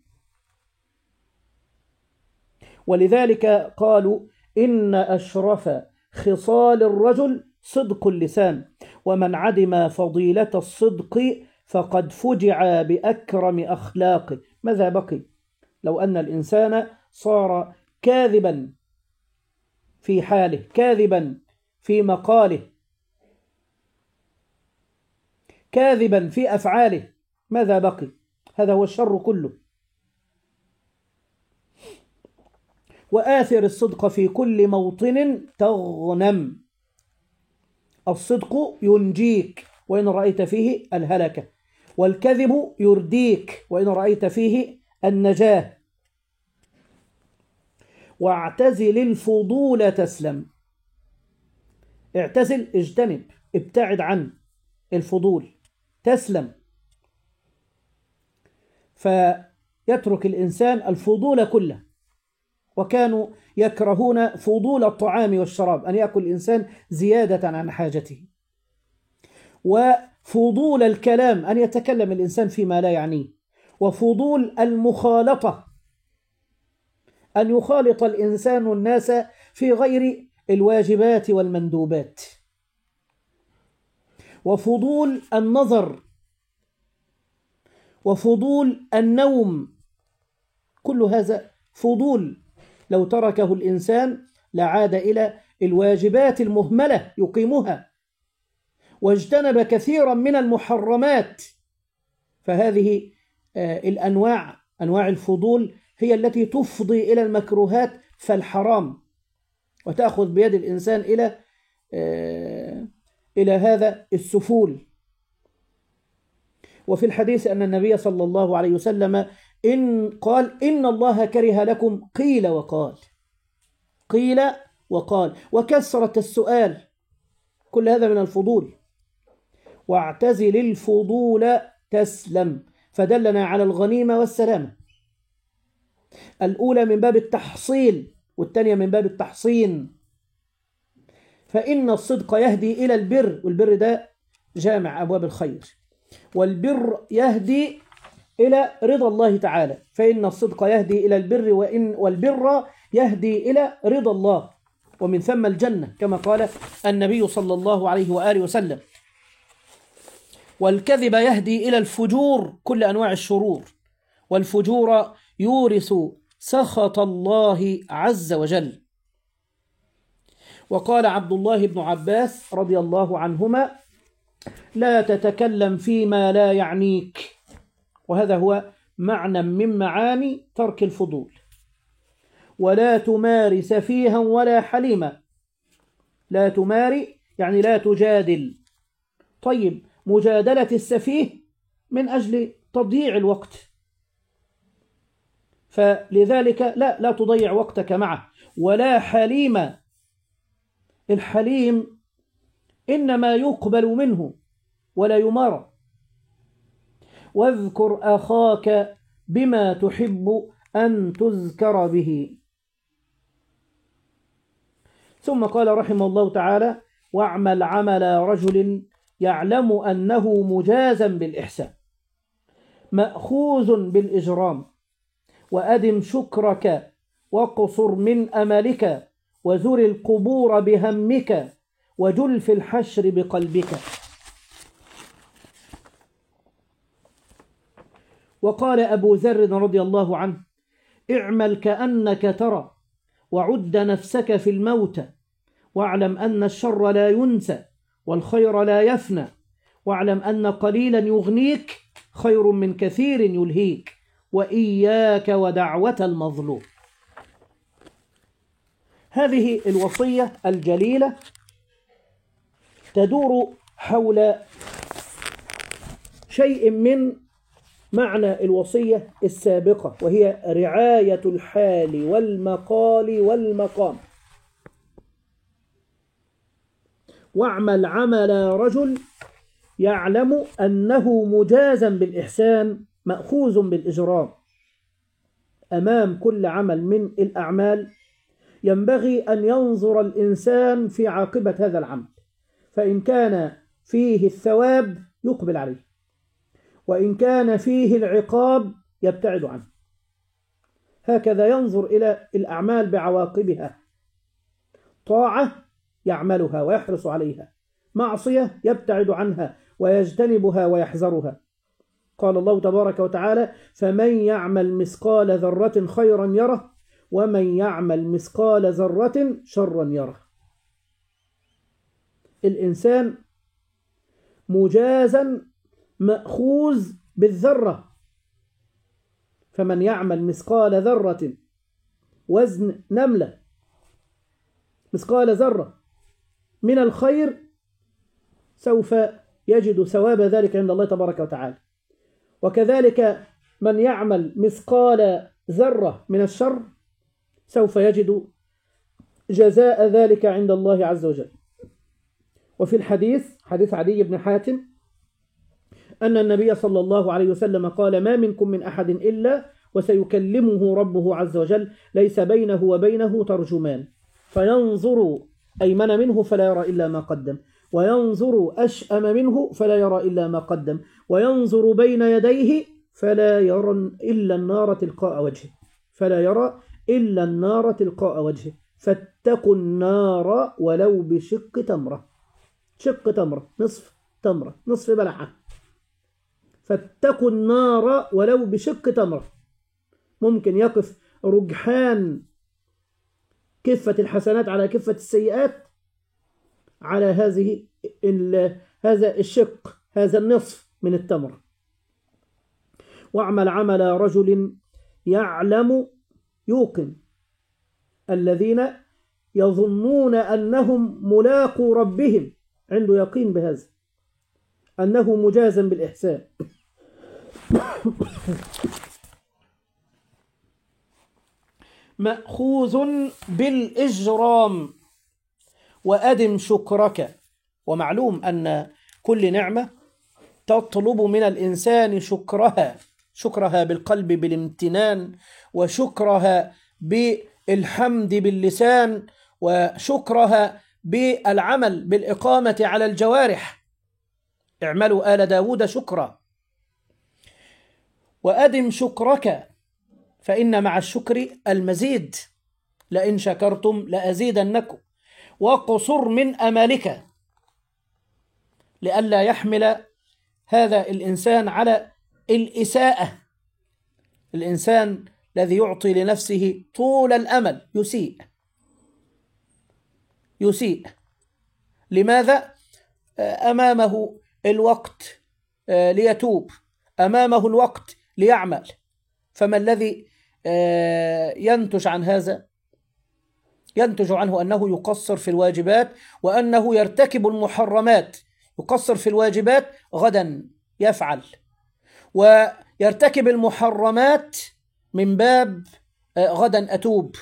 Speaker 1: ولذلك قالوا: إن أشرف خصال الرجل صدق اللسان، ومن عدم فضيلة الصدق فقد فجع بأكرم أخلاقه. ماذا بقي؟ لو أن الإنسان صار كاذبا في حاله، كاذبا في مقاله، كاذبا في أفعاله، ماذا بقي؟ هذا هو الشر كله. وآثر الصدق في كل موطن تغنم. الصدق ينجيك وإن رأيت فيه الهلكة، والكذب يرديك وإن رأيت فيه النجاة. واعتزل الفضول تسلم. اعتزل، اجتنب، ابتعد عن الفضول تسلم. فيترك الإنسان الفضول كله. وكانوا يكرهون فضول الطعام والشراب، أن يأكل الإنسان زيادة عن حاجته. فضول الكلام أن يتكلم الإنسان فيما لا يعنيه، وفضول المخالطة أن يخالط الإنسان الناس في غير الواجبات والمندوبات، وفضول النظر، وفضول النوم، كل هذا فضول لو تركه الإنسان لعاد إلى الواجبات المهملة يقيمها واجتنب كثيرا من المحرمات. فهذه أنواع الفضول هي التي تفضي إلى المكروهات فالحرام، وتأخذ بيد الإنسان إلى هذا السفول. وفي الحديث أن النبي صلى الله عليه وسلم قال إن الله كره لكم قيل وقال، قيل وقال، وكثرة السؤال، كل هذا من الفضول. واعتزل الفضول تسلم، فدلنا على الغنيمة والسلامة. الأولى من باب التحصيل والثانية من باب التحصين. فإن الصدق يهدي إلى البر، والبر ده جامع أبواب الخير، والبر يهدي إلى رضا الله تعالى، فإن الصدق يهدي إلى البر والبر يهدي إلى رضا الله، ومن ثم الجنة كما قال النبي صلى الله عليه وآله وسلم. والكذب يهدي إلى الفجور، كل أنواع الشرور، والفجور يورث سخط الله عز وجل. وقال عبد الله بن عباس رضي الله عنهما: لا تتكلم فيما لا يعنيك. وهذا هو معنى من معاني ترك الفضول. ولا تماري سفيها ولا حليما. لا تماري يعني لا تجادل. طيب، مجادلة السفيه من أجل تضييع الوقت، فلذلك لا تضيع وقتك معه. ولا حليما، الحليم إنما يقبل منه ولا يمارى. واذكر أخاك بما تحب أن تذكر به. ثم قال رحمه الله تعالى: واعمل عمل رجل يعلم أنه مجازا بالإحسان مأخوذ بالإجرام، وأدم شكرك واقصر من أملك، وزر القبور بهمك، وجل في الحشر بقلبك. وقال أبو ذر رضي الله عنه: اعمل كأنك ترى، وعد نفسك في الموت، واعلم أن الشر لا ينسى والخير لا يفنى، واعلم أن قليلا يغنيك خير من كثير يلهيك، وإياك ودعوة المظلوم. هذه الوصية الجليلة تدور حول شيء من معنى الوصية السابقة، وهي رعاية الحال والمقال والمقام. واعمل عمل رجل يعلم أنه مجازا بالإحسان مأخوذ بالإجرام. أمام كل عمل من الأعمال ينبغي أن ينظر الإنسان في عاقبة هذا العمل، فإن كان فيه الثواب يقبل عليه، وإن كان فيه العقاب يبتعد عنه. هكذا ينظر إلى الأعمال بعواقبها: طاعة يعملها ويحرص عليها، معصية يبتعد عنها ويجتنبها ويحذرها. قال الله تبارك وتعالى: فمن يعمل مثقال ذرة خيرا يره، ومن يعمل مثقال ذرة شرا يره. الإنسان مجازا مأخوذ بالذرة، فمن يعمل مثقال ذرة، وزن نملة، مثقال ذرة من الخير سوف يجد ثواب ذلك عند الله تبارك وتعالى. وكذلك من يعمل مثقال ذرة من الشر سوف يجد جزاء ذلك عند الله عز وجل. وفي الحديث، حديث عدي بن حاتم، أن النبي صلى الله عليه وسلم قال: ما منكم من أحد إلا وسيكلمه ربه عز وجل، ليس بينه وبينه ترجمان، فينظر أيمن منه فلا يرى إلا ما قدم، وينظر أشأم منه فلا يرى إلا ما قدم، وينظر بين يديه فلا يرى إلا النار تلقاء وجهه، فلا يرى إلا النار تلقاء وجهه، فاتقوا النار ولو بشق تمرة، شق تمرة، نصف تمرة، نصف بلحة، فاتقوا النار ولو بشق تمرة. ممكن يقف رجحان كفة الحسنات على كفة السيئات على هذا الشق، هذا النصف من التمر. واعمل عمل رجل يعلم يوقن، الذين يظنون أنهم ملاقوا ربهم، عنده يقين بهذا أنه مجازا بالإحسان. مأخوذ بالإجرام وأدم شكرك. ومعلوم أن كل نعمة تطلب من الإنسان شكرها بالقلب بالامتنان، وشكرها بالحمد باللسان، وشكرها بالعمل بالإقامة على الجوارح. اعملوا آل داود شكرا. وأدم شكرك فإن مع الشكر المزيد، لئن شكرتم لأزيدنكم. وقصر من أمالك لئلا يحمل هذا الإنسان على الإساءة. الإنسان الذي يعطي لنفسه طول الأمل يسيء. لماذا؟ أمامه الوقت ليتوب، أمامه الوقت ليعمل، فما الذي ينتج عن هذا؟ ينتج عنه أنه يقصر في الواجبات، وأنه يرتكب المحرمات. يقصر في الواجبات غدا يفعل، ويرتكب المحرمات من باب غدا أتوب.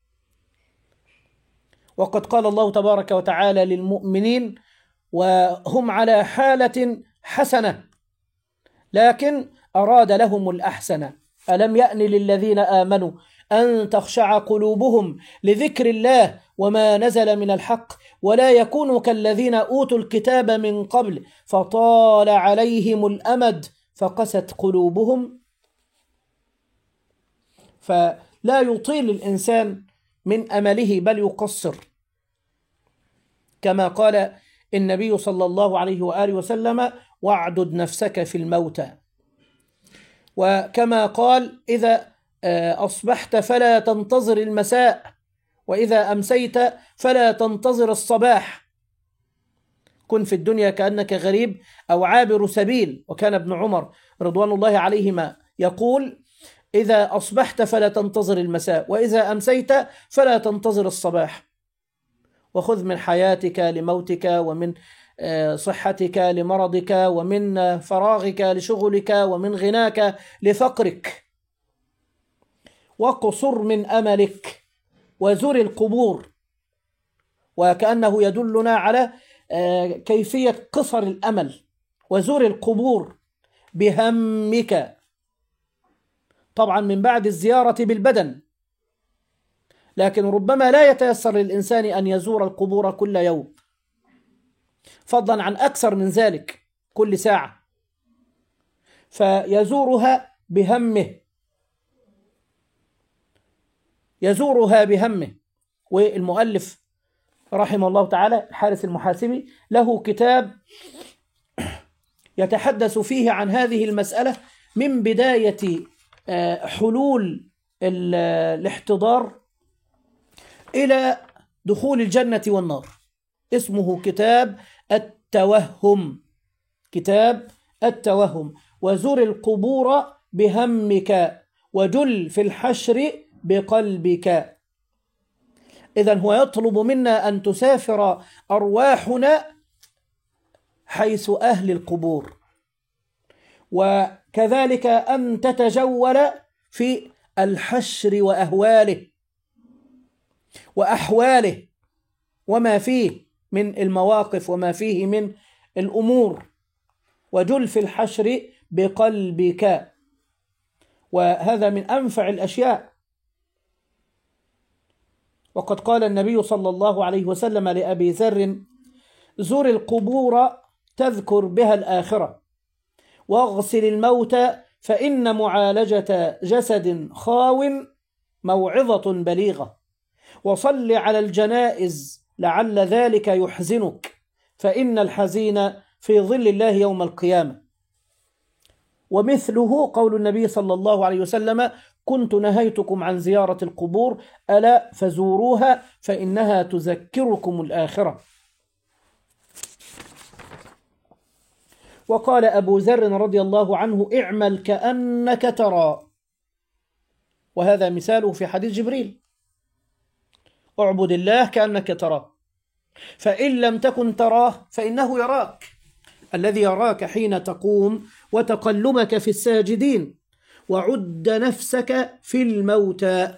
Speaker 1: وقد قال الله تبارك وتعالى للمؤمنين وهم على حالة حسنة لكن أراد لهم الأحسن: ألم يأن للذين آمنوا أن تخشع قلوبهم لذكر الله وما نزل من الحق ولا يكونوا كالذين أوتوا الكتاب من قبل فطال عليهم الأمد فقست قلوبهم. فلا يطيل الإنسان من أمله بل يقصر، كما قال النبي صلى الله عليه وآله وسلم: واعدد نفسك في الموتى. وكما قال: إذا أصبحت فلا تنتظر المساء، وإذا أمسيت فلا تنتظر الصباح. كن في الدنيا كأنك غريب أو عابر سبيل. وكان ابن عمر رضوان الله عليهما يقول: إذا أصبحت فلا تنتظر المساء، وإذا أمسيت فلا تنتظر الصباح. وخذ من حياتك لموتك، ومن صحتك لمرضك، ومن فراغك لشغلك، ومن غناك لفقرك. وقصر من أملك وزر القبور. وكأنه يدلنا على كيفية قصر الأمل. وزر القبور بهمك، طبعا من بعد الزيارة بالبدن، لكن ربما لا يتيسر للإنسان أن يزور القبور كل يوم، فضلا عن أكثر من ذلك كل ساعة، فيزورها بهمه، يزورها بهمه. والمؤلف رحمه الله تعالى الحارث المحاسبي له كتاب يتحدث فيه عن هذه المسألة من بداية حلول الاحتضار إلى دخول الجنة والنار. اسمه كتاب التوهم، كتاب التوهم. وزر القبور بهمك وجل في الحشر بقلبك. إذن هو يطلب منا أن تسافر أرواحنا حيث أهل القبور، وكذلك أن تتجول في الحشر وأهواله وأحواله وما فيه من المواقف وما فيه من الأمور. وجل في الحشر بقلبك، وهذا من أنفع الأشياء. وقد قال النبي صلى الله عليه وسلم لأبي ذر: زر القبور تذكر بها الآخرة، واغسل الموتى فإن معالجة جسد خاو موعظة بليغة، وصل على الجنائز لعل ذلك يحزنك، فإن الحزين في ظل الله يوم القيامة. ومثله قول النبي صلى الله عليه وسلم: كنت نهيتكم عن زيارة القبور ألا فزوروها فإنها تذكركم الآخرة. وقال أبو ذر رضي الله عنه: اعمل كأنك ترى، وهذا مثاله في حديث جبريل: اعبد الله كأنك تراه، فإن لم تكن تراه فإنه يراك، الذي يراك حين تقوم وتقلبك في الساجدين، وعد نفسك في الموتى،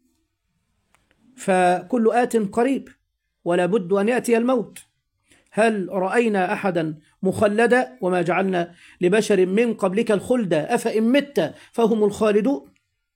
Speaker 1: فكل آت قريب ولا بد أن يأتي الموت. هل رأينا أحدا مخلدا؟ وما جعلنا لبشر من قبلك الخلد أفإن مت فهم الخالدون.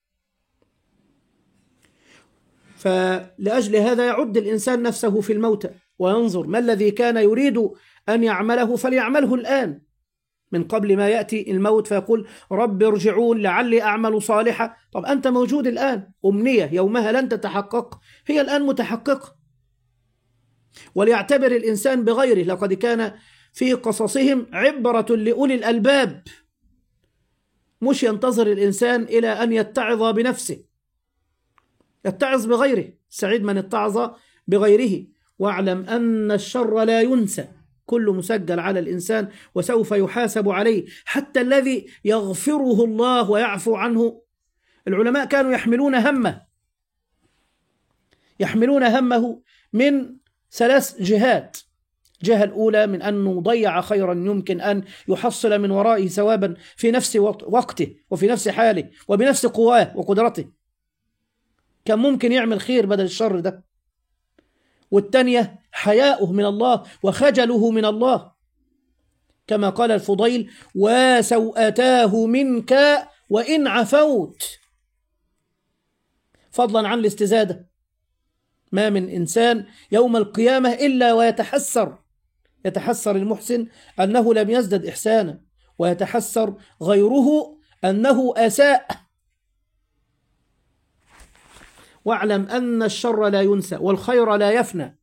Speaker 1: فلأجل هذا يعد الإنسان نفسه في الموتى وينظر ما الذي كان يريد أن يعمله فليعمله الآن من قبل ما يأتي الموت، فيقول: رب ارجعون لعلي أعمل صالحا. طب أنت موجود الآن، أمنية يومها لن تتحقق هي الآن متحققة. وليعتبر الإنسان بغيره، لقد كان في قصصهم عبرة لأولي الألباب. مش ينتظر الإنسان إلى أن يتعظ بنفسه، يتعظ بغيره. سعيد من اتعظ بغيره. واعلم أن الشر لا ينسى، كل مسجل على الإنسان وسوف يحاسب عليه، حتى الذي يغفره الله ويعفو عنه. العلماء كانوا يحملون همه من 3 جهات. الجهة الأولى من أنه ضيع خيرا يمكن أن يحصل من ورائه ثوابا في نفس وقته وفي نفس حاله وبنفس قواه وقدرته، كان ممكن يعمل خير بدل الشر ده. والثانية حياؤه من الله وخجله من الله، كما قال الفضيل: وسوءتاه منك وإن عفوت، فضلا عن الاستزادة. ما من إنسان يوم القيامة إلا ويتحسر المحسن أنه لم يزدد إحسانا، ويتحسر غيره أنه أساء. واعلم أن الشر لا ينسى والخير لا يفنى.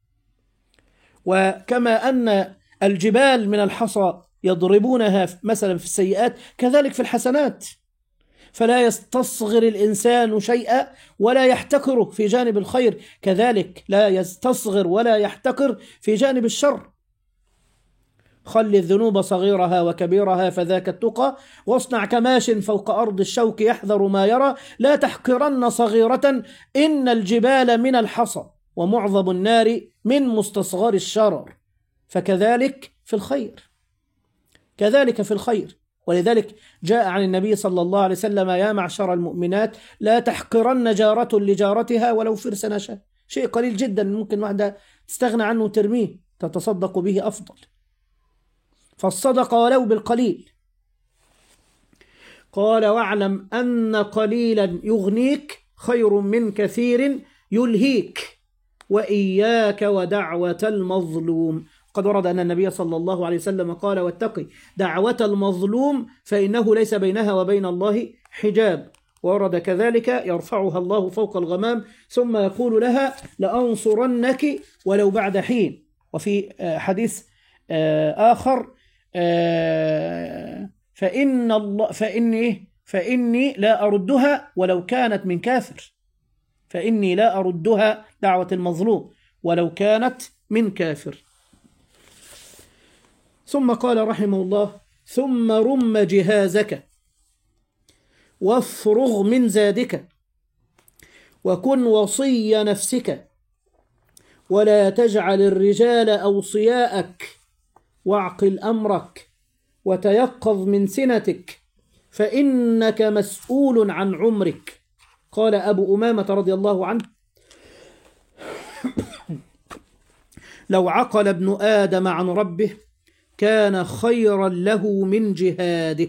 Speaker 1: وكما أن الجبال من الحصى يضربونها مثلا في السيئات، كذلك في الحسنات، فلا يستصغر الإنسان شيئا ولا يحتقره في جانب الخير، كذلك لا يستصغر ولا يحتقر في جانب الشر. خل الذنوب صغيرها وكبيرها فذاك التقى، واصنع كماش فوق أرض الشوك يحذر ما يرى، لا تحقرن صغيرة إن الجبال من الحصى، ومعظم النار من مستصغر الشرر. فكذلك في الخير. ولذلك جاء عن النبي صلى الله عليه وسلم: يا معشر المؤمنات لا تحقرن جارة لجارتها ولو فرس نشا. شيء قليل جدا ممكن واحدة تستغنى عنه وترميه، تتصدق به أفضل. فالصدق ولو بالقليل. قال: واعلم أن قليلا يغنيك خير من كثير يلهيك، وإياك ودعوة المظلوم. قد ورد أن النبي صلى الله عليه وسلم قال: واتقي دعوة المظلوم فإنه ليس بينها وبين الله حجاب. ورد كذلك: يرفعها الله فوق الغمام ثم يقول لها: لأنصرنك ولو بعد حين. وفي حديث آخر: فإني لا أردها ولو كانت من كافر. فإني لا أردها دعوة المظلوم ولو كانت من كافر. ثم قال رحمه الله: ثم رم جهازك وافرغ من زادك، وكن وصي نفسك، ولا تجعل الرجال أوصياءك، واعقل أمرك، وتيقظ من سنتك، فإنك مسؤول عن عمرك. قال أبو أمامة رضي الله عنه: لو عقل ابن آدم عن ربه كان خيرا له من جهاده.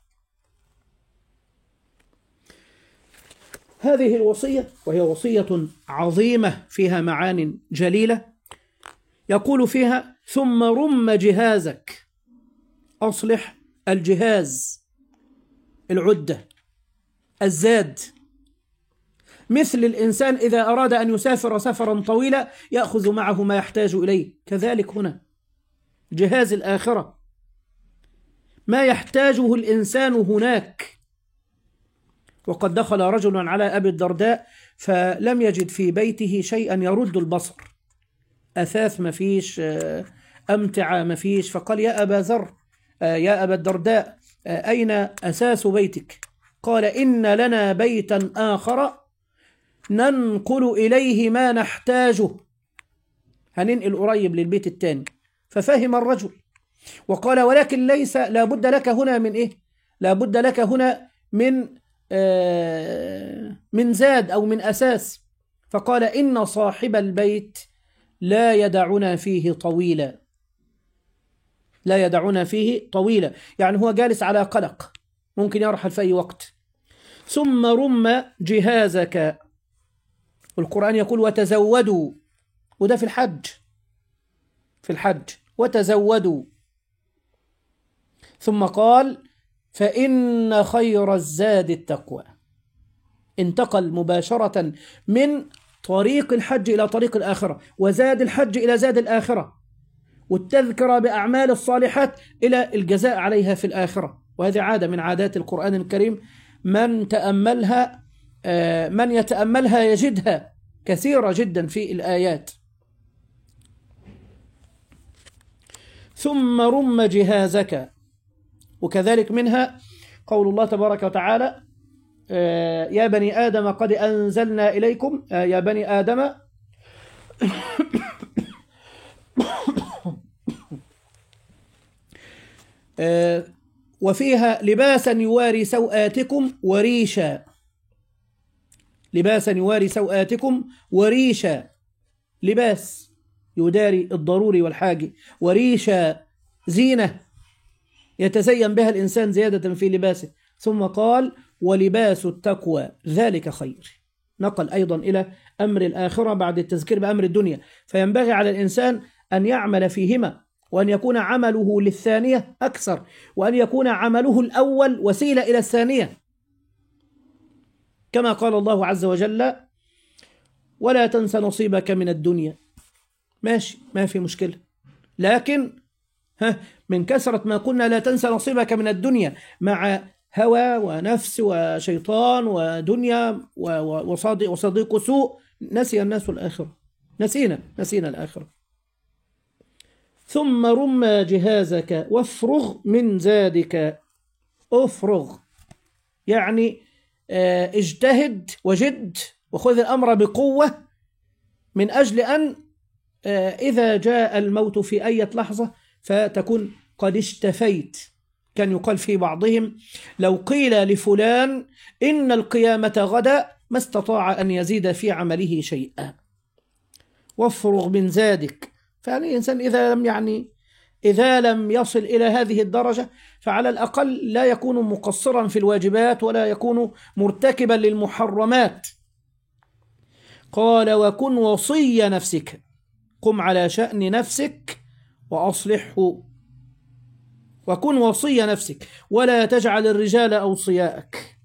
Speaker 1: هذه الوصية، وهي وصية عظيمة فيها معان جليلة، يقول فيها: ثم رم جهازك، أصلح الجهاز، العدة، الزاد. مثل الإنسان إذا أراد أن يسافر سفرا طويلا يأخذ معه ما يحتاج إليه، كذلك هنا جهاز الآخرة، ما يحتاجه الإنسان هناك. وقد دخل رجل على أبي الدرداء فلم يجد في بيته شيئا يرد البصر، أثاث ما فيش، أمتعة ما فيش، فقال: يا أبا ذر، يا أبا الدرداء، أين أساس بيتك؟ قال: إن لنا بيتا آخر ننقل إليه ما نحتاجه، هننقل قريب للبيت الثاني. ففهم الرجل وقال: ولكن ليس لابد لك هنا من إيه؟ لابد لك هنا من زاد أو من أساس. فقال: إن صاحب البيت لا يدعنا فيه طويلا، لا يدعنا فيه طويلا، يعني هو جالس على قلق، ممكن يرحل في أي وقت. ثم رم جهازك، القرآن يقول: وتزودوا، وده في الحج، في الحج وتزودوا. ثم قال: فإن خير الزاد التقوى. انتقل مباشرة من طريق الحج إلى طريق الآخرة، وزاد الحج إلى زاد الآخرة، والتذكرة بأعمال الصالحات إلى الجزاء عليها في الآخرة. وهذه عادة من عادات القرآن الكريم، من يتأملها يجدها كثيرة جدا في الآيات. ثم رم جهازك، وكذلك منها قول الله تبارك وتعالى: يا بني آدم قد أنزلنا إليكم، يا بني آدم وفيها لباسا يواري سوآتكم وريشا، لباسا يواري سوآتكم وريشا، لباس يداري الضروري والحاجة، وريشا زينة يتزين بها الإنسان زيادة في لباسه. ثم قال: ولباس التقوى ذلك خير. نقل أيضا إلى أمر الآخرة بعد التذكير بأمر الدنيا، فينبغي على الإنسان أن يعمل فيهما، وأن يكون عمله للثانية أكثر، وأن يكون عمله الأول وسيلة إلى الثانية، كما قال الله عز وجل: ولا تنس نصيبك من الدنيا. ماشي، ما في مشكلة، لكن من كثرة ما قلنا لا تنس نصيبك من الدنيا، مع هوى ونفس وشيطان ودنيا وصديق سوء، نسي الناس الآخرة، نسينا الآخرة. ثم رم جهازك وافرغ من زادك. افرغ يعني اجتهد وجد وخذ الأمر بقوة، من أجل أن إذا جاء الموت في أي لحظة فتكون قد اشتفيت. كان يقال في بعضهم: لو قيل لفلان إن القيامة غدا ما استطاع أن يزيد في عمله شيئا. وافرغ من زادك، فيعني الإنسان إذا لم يصل إلى هذه الدرجة فعلى الأقل لا يكون مقصرا في الواجبات ولا يكون مرتكبا للمحرمات. قال: وكن وصي نفسك، قم على شأن نفسك وأصلحه. وكن وصي نفسك ولا تجعل الرجال أوصياءك.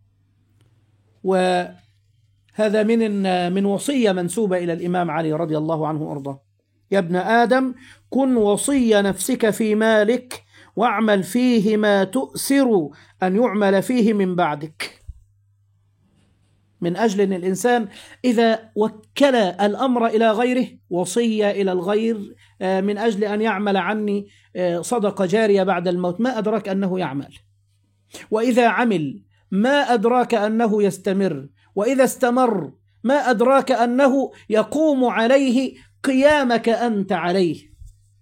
Speaker 1: وهذا من وصية منسوبة إلى الإمام علي رضي الله عنه وأرضاه: يا ابن آدم كن وصي نفسك في مالك واعمل فيه ما تؤثر أن يعمل فيه من بعدك. من أجل أن الإنسان إذا وكل الأمر إلى غيره، وصية إلى الغير من أجل أن يعمل عني صدقة جارية بعد الموت، ما أدراك أنه يعمل، وإذا عمل ما أدراك أنه يستمر، وإذا استمر ما أدراك أنه يقوم عليه قيامك أنت عليه.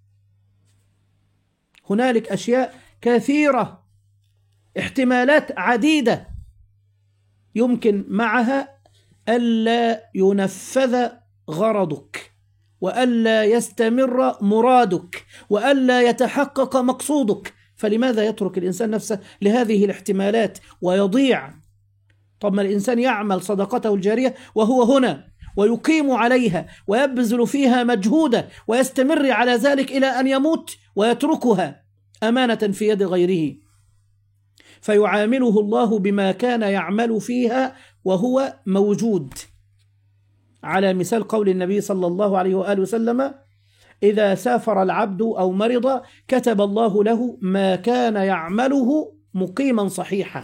Speaker 1: هنالك أشياء كثيرة، احتمالات عديدة يمكن معها ألا ينفذ غرضك، وألا يستمر مرادك، وألا يتحقق مقصودك. فلماذا يترك الإنسان نفسه لهذه الاحتمالات ويضيع؟ طب ما الإنسان يعمل صدقته الجارية وهو هنا، ويقيم عليها ويبذل فيها مجهودا ويستمر على ذلك إلى أن يموت ويتركها أمانة في يد غيره، فيعامله الله بما كان يعمل فيها وهو موجود، على مثال قول النبي صلى الله عليه وآله وسلم: إذا سافر العبد أو مرض كتب الله له ما كان يعمله مقيما صحيحا،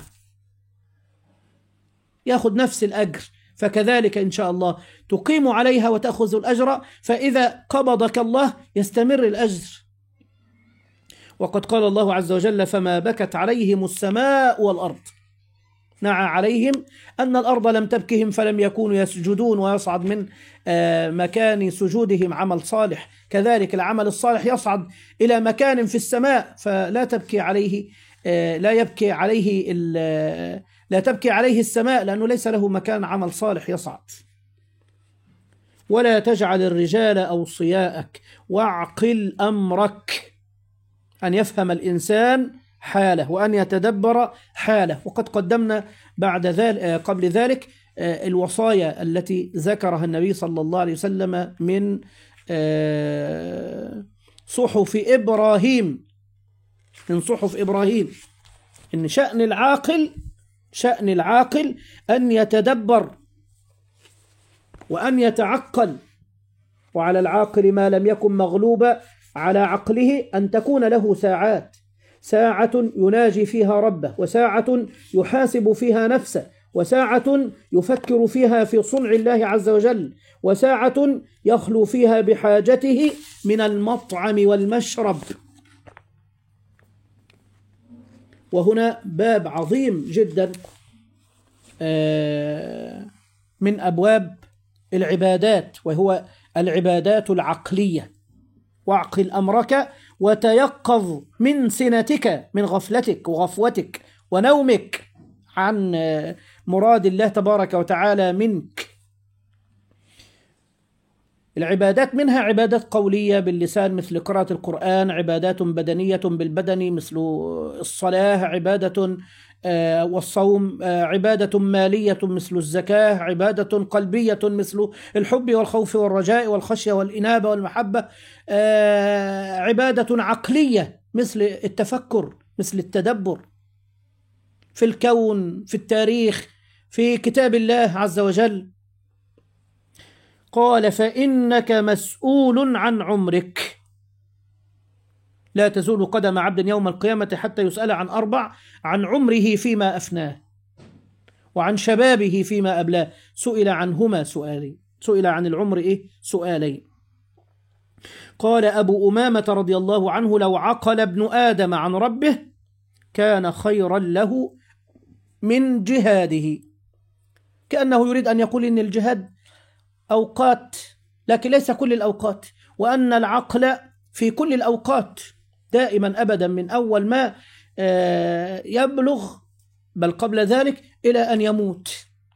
Speaker 1: يأخذ نفس الأجر. فكذلك إن شاء الله تقيم عليها وتأخذ الأجر، فإذا قبضك الله يستمر الأجر. وقد قال الله عز وجل: فما بكت عليهم السماء والأرض. نعى عليهم أن الأرض لم تبكهم فلم يكونوا يسجدون ويصعد من مكان سجودهم عمل صالح، كذلك العمل الصالح يصعد إلى مكان في السماء، فلا تبكي عليه لا تبكي عليه السماء، لأنه ليس له مكان عمل صالح يصعد. ولا تجعل الرجال أوصياءك واعقل أمرك، أن يفهم الإنسان حاله وأن يتدبر حاله. وقد قدمنا قبل ذلك الوصايا التي ذكرها النبي صلى الله عليه وسلم من صحف إبراهيم، إن شأن العاقل أن يتدبر وأن يتعقل، وعلى العاقل ما لم يكن مغلوبا على عقله أن تكون له ساعة يناجي فيها ربه، وساعة يحاسب فيها نفسه، وساعة يفكر فيها في صنع الله عز وجل، وساعة يخلو فيها بحاجته من المطعم والمشرب. وهنا باب عظيم جدا من أبواب العبادات، وهو العبادات العقلية. واعقل أمرك وتيقظ من سنتك، من غفلتك وغفوتك ونومك عن مراد الله تبارك وتعالى منك. العبادات منها عبادات قولية باللسان مثل قراءة القرآن، عبادات بدنية بالبدن مثل الصلاة، عبادة والصوم، عبادة مالية مثل الزكاة، عبادة قلبية مثل الحب والخوف والرجاء والخشية والإنابة والمحبة، عبادة عقلية مثل التفكر، مثل التدبر في الكون، في التاريخ، في كتاب الله عز وجل. قال: فإنك مسؤول عن عمرك، لا تزول قدم عبد يوم القيامة حتى يسأل عن 4: عن عمره فيما أفناه، وعن شبابه فيما أبلاه. سئل عنهما سؤالين، سئل عن العمر سؤالين. قال أبو أمامة رضي الله عنه: لو عقل ابن آدم عن ربه كان خيرا له من جهاده. كأنه يريد أن يقول إن الجهاد أوقات، لكن ليس كل الأوقات، وأن العقل في كل الأوقات دائما أبدا، من أول ما يبلغ بل قبل ذلك إلى أن يموت،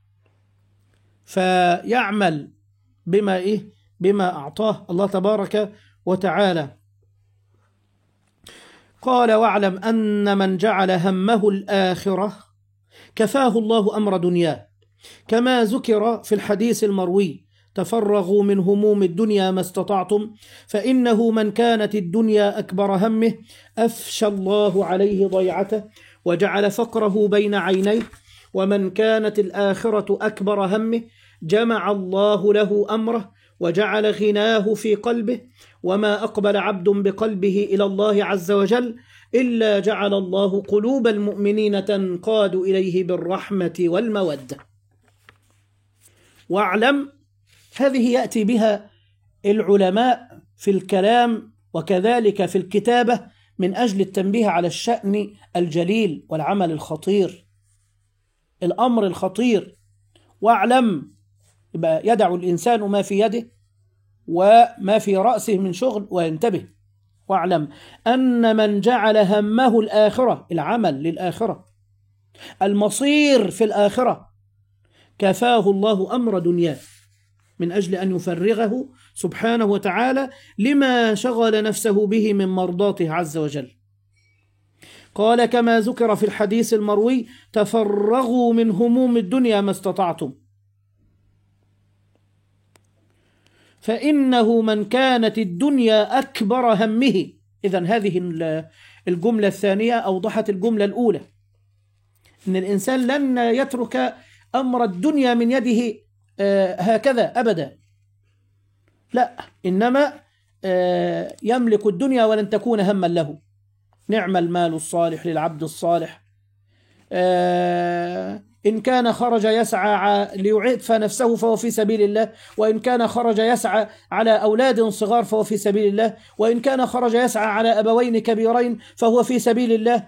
Speaker 1: فيعمل بما أعطاه الله تبارك وتعالى. قال: واعلم أن من جعل همه الآخرة كفاه الله أمر دنياه، كما ذكر في الحديث المروي: تفرغوا من هموم الدنيا ما استطعتم، فإنه من كانت الدنيا أكبر همه أفشى الله عليه ضيعته وجعل فقره بين عينيه، ومن كانت الآخرة أكبر همه جمع الله له أمره وجعل غناه في قلبه، وما أقبل عبد بقلبه إلى الله عز وجل إلا جعل الله قلوب المؤمنين تنقاد إليه بالرحمة والمودة. واعلم، هذه يأتي بها العلماء في الكلام وكذلك في الكتابة من أجل التنبيه على الشأن الجليل والعمل الخطير، الأمر الخطير. واعلم، يبقى يدع الإنسان ما في يده وما في رأسه من شغل وينتبه. واعلم أن من جعل همه الآخرة، العمل للآخرة، المصير في الآخرة، كفاه الله أمر دنياه، من أجل أن يفرغه سبحانه وتعالى لما شغل نفسه به من مرضاته عز وجل. قال: كما ذكر في الحديث المروي: تفرغوا من هموم الدنيا ما استطعتم. فإنه من كانت الدنيا أكبر همه. إذن هذه الجملة الثانية أوضحت الجملة الأولى، إن الإنسان لن يترك أمر الدنيا من يده هكذا أبدا، لا، إنما يملك الدنيا ولن تكون هما له. نعم المال الصالح للعبد الصالح، إن كان خرج يسعى ليعف نفسه فهو في سبيل الله، وإن كان خرج يسعى على أولاد صغار فهو في سبيل الله، وإن كان خرج يسعى على أبوين كبيرين فهو في سبيل الله.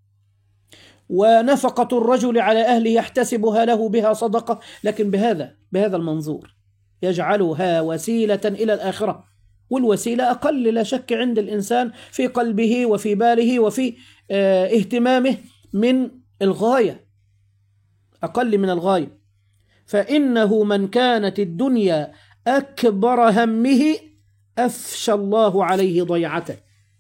Speaker 1: ونفقة الرجل على أهله يحتسبها له بها صدقة، لكن بهذا المنظور يجعلها وسيلة إلى الآخرة، والوسيلة أقل لا شك عند الإنسان في قلبه وفي باله وفي اهتمامه من الغاية، أقل من الغاية. فإنه من كانت الدنيا أكبر همه أفشى الله عليه ضيعته،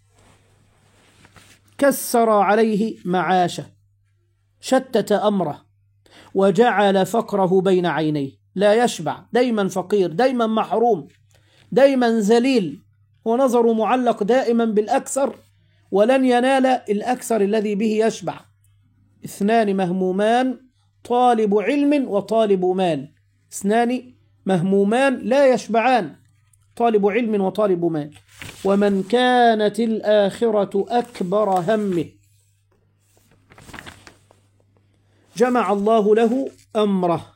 Speaker 1: كسر عليه معاشه، شتت أمره، وجعل فقره بين عينيه، لا يشبع، دايما فقير، دايما محروم، دايما ذليل، ونظره معلق دائما بالأكثر، ولن ينال الأكثر الذي به يشبع. اثنان مهمومان، طالب علم وطالب مال، اثنان مهمومان لا يشبعان، طالب علم وطالب مال. ومن كانت الآخرة أكبر همه جمع الله له أمره،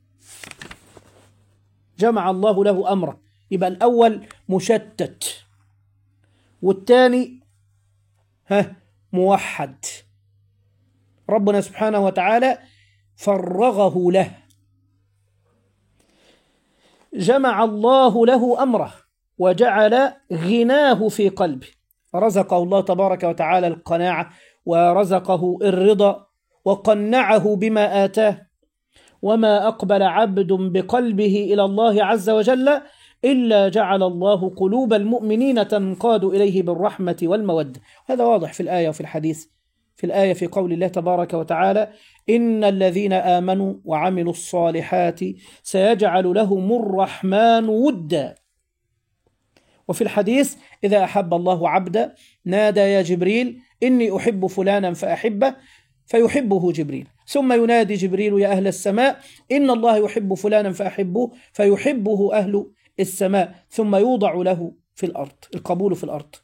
Speaker 1: جمع الله له أمره. يبقى الأول مشتت، والثاني موحد. ربنا سبحانه وتعالى فرغه له، جمع الله له أمره وجعل غناه في قلبه، رزقه الله تبارك وتعالى القناعة، ورزقه الرضا، وقنعه بما آتاه. وما أقبل عبد بقلبه إلى الله عز وجل إلا جعل الله قلوب المؤمنين تنقاد إليه بالرحمة والمودة. هذا واضح في الآية وفي الحديث. في الآية في قول الله تبارك وتعالى: إن الذين آمنوا وعملوا الصالحات سيجعل لهم الرحمن ودا. وفي الحديث: إذا أحب الله عبدا نادى يا جبريل إني أحب فلانا فأحبه، فيحبه جبريل، ثم ينادي جبريل يا أهل السماء إن الله يحب فلانا فأحبه، فيحبه أهل السماء، ثم يوضع له في الأرض، القبول في الأرض.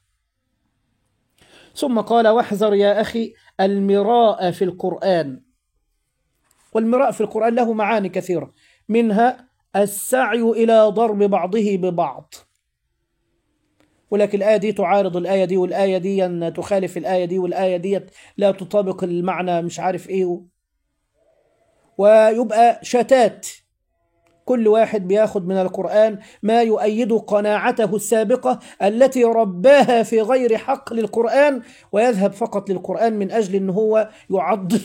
Speaker 1: ثم قال: واحذر يا أخي المراء في القرآن. والمراء في القرآن له معاني كثيرة، منها السعي إلى ضرب بعضه ببعض، ولكن الآية دي تعارض الآية دي، والآية دي تخالف الآية دي، والآية دي لا تطابق المعنى، مش عارف إيه، ويبقى شتات، كل واحد بياخد من القرآن ما يؤيد قناعته السابقة التي رباها في غير حق للقرآن، ويذهب فقط للقرآن من أجل أنه هو يعضد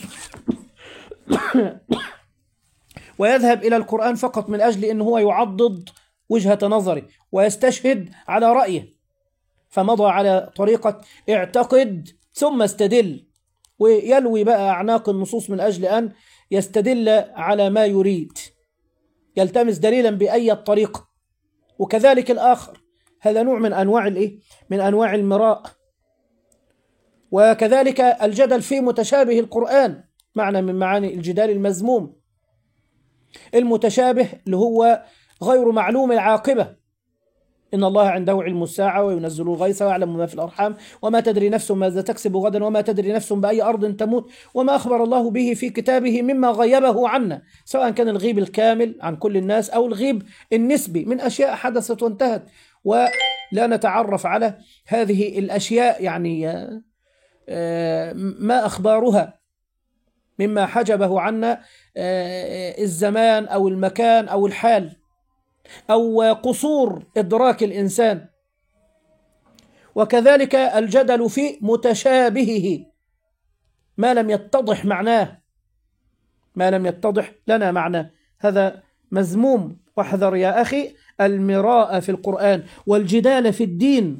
Speaker 1: ويذهب إلى القرآن فقط من أجل أنه هو يعضد وجهة نظره ويستشهد على رأيه، فمضى على طريقة اعتقد ثم استدل، ويلوي بقى أعناق النصوص من أجل أن يستدل على ما يريد، يلتمس دليلا بأي طريقة. وكذلك الآخر، هذا نوع من أنواع من أنواع المراء. وكذلك الجدل في متشابه القرآن، معنى من معاني الجدال المذموم. المتشابه اللي هو غير معلوم العاقبة، إن الله عنده علم الساعة وينزل الغيث ويعلم ما في الأرحام وما تدري نفس ماذا تكسب غدا وما تدري نفس بأي أرض تموت وما أخبر الله به في كتابه مما غيبه عنا، سواء كان الغيب الكامل عن كل الناس أو الغيب النسبي من أشياء حدثت وانتهت، ولا نتعرف على هذه الأشياء يعني ما أخبارها مما حجبه عنا الزمان أو المكان أو الحال أو قصور إدراك الإنسان. وكذلك الجدل في متشابهه، ما لم يتضح معناه، ما لم يتضح لنا معناه، هذا مذموم. واحذر يا أخي المراء في القرآن والجدال في الدين،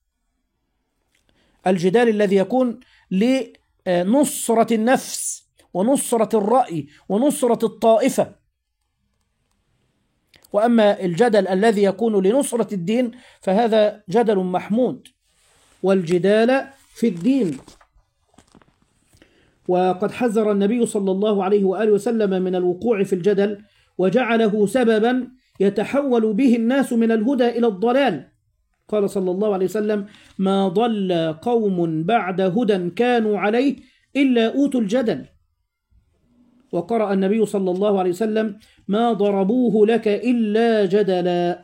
Speaker 1: الجدال الذي يكون لنصرة النفس ونصرة الرأي ونصرة الطائفة. وأما الجدل الذي يكون لنصرة الدين فهذا جدل محمود، والجدال في الدين. وقد حذر النبي صلى الله عليه وآله وسلم من الوقوع في الجدل، وجعله سببا يتحول به الناس من الهدى إلى الضلال. قال صلى الله عليه وسلم: ما ضل قوم بعد هدى كانوا عليه إلا أوتوا الجدل. وقرأ النبي صلى الله عليه وسلم: ما ضربوه لك إلا جدلا.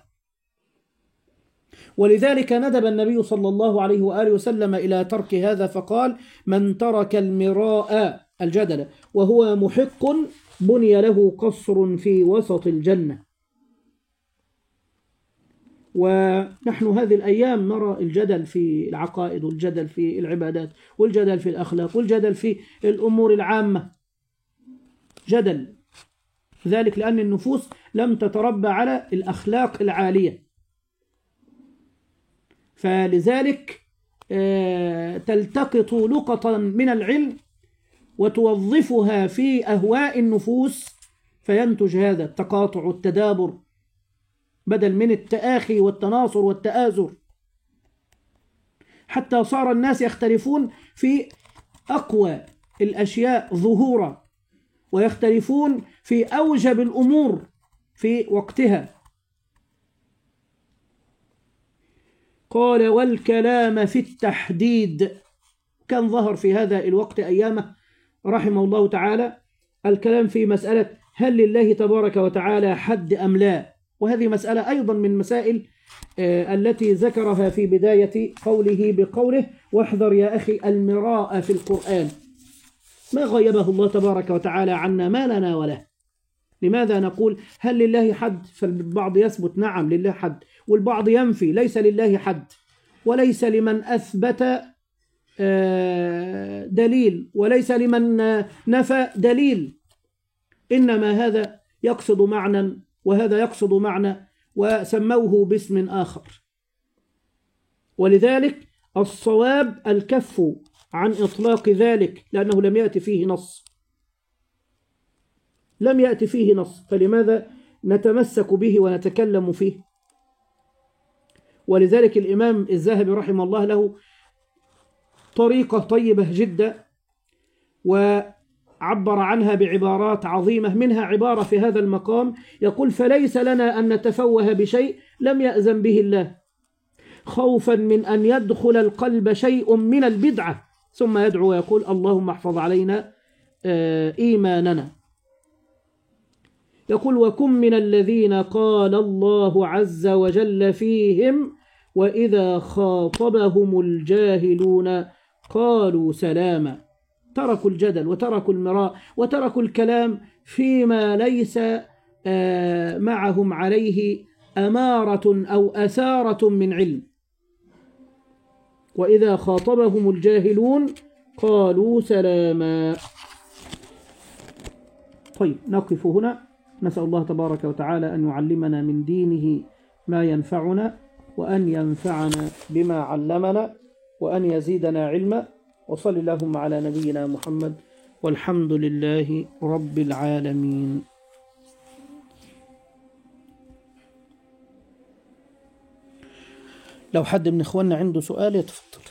Speaker 1: ولذلك ندب النبي صلى الله عليه وآله وسلم إلى ترك هذا، فقال: من ترك المراء الجدل وهو محق بني له قصر في وسط الجنة. ونحن هذه الأيام نرى الجدل في العقائد، والجدل في العبادات، والجدل في الأخلاق، والجدل في الأمور العامة. جدل، ذلك لأن النفوس لم تتربى على الأخلاق العالية، فلذلك تلتقط لقطا من العلم وتوظفها في أهواء النفوس، فينتج هذا التقاطع والتدابر بدل من التآخي والتناصر والتآزر، حتى صار الناس يختلفون في أقوى الأشياء ظهورا، ويختلفون في أوجب الأمور في وقتها. قال: والكلام في التحديد. كان ظهر في هذا الوقت أيامه رحمه الله تعالى الكلام في مسألة هل لله تبارك وتعالى حد أم لا، وهذه مسألة أيضا من مسائل التي ذكرها في بداية قوله بقوله: واحذر يا أخي المراء في القرآن. ما غيبه الله تبارك وتعالى عنا ما لنا وله. لماذا نقول هل لله حد؟ فالبعض يثبت نعم لله حد، والبعض ينفي ليس لله حد، وليس لمن أثبت دليل، وليس لمن نفى دليل، إنما هذا يقصد معنى وهذا يقصد معنى، وسموه باسم آخر. ولذلك الصواب الكف عن إطلاق ذلك، لأنه لم يأتي فيه نص، لم يأتي فيه نص، فلماذا نتمسك به ونتكلم فيه؟ ولذلك الإمام الذهبي رحمه الله له طريقة طيبة جدا، وعبر عنها بعبارات عظيمة، منها عبارة في هذا المقام يقول: فليس لنا أن نتفوه بشيء لم يأذن به الله، خوفا من أن يدخل القلب شيء من البدعة، ثم يدعو ويقول: اللهم احفظ علينا إيماننا. يقول: وكن من الذين قال الله عز وجل فيهم: وإذا خاطبهم الجاهلون قالوا سلاما. تركوا الجدل وتركوا المراء وتركوا الكلام فيما ليس معهم عليه أمارة أو أثارة من علم. وإذا خاطبهم الجاهلون قالوا سلاما. طيب، نقف هنا. نسأل الله تبارك وتعالى أن يعلمنا من دينه ما ينفعنا، وأن ينفعنا بما علمنا، وأن يزيدنا علما. وصل اللهم على نبينا محمد، والحمد لله رب العالمين. لو حد من إخواننا عنده سؤال يتفضل.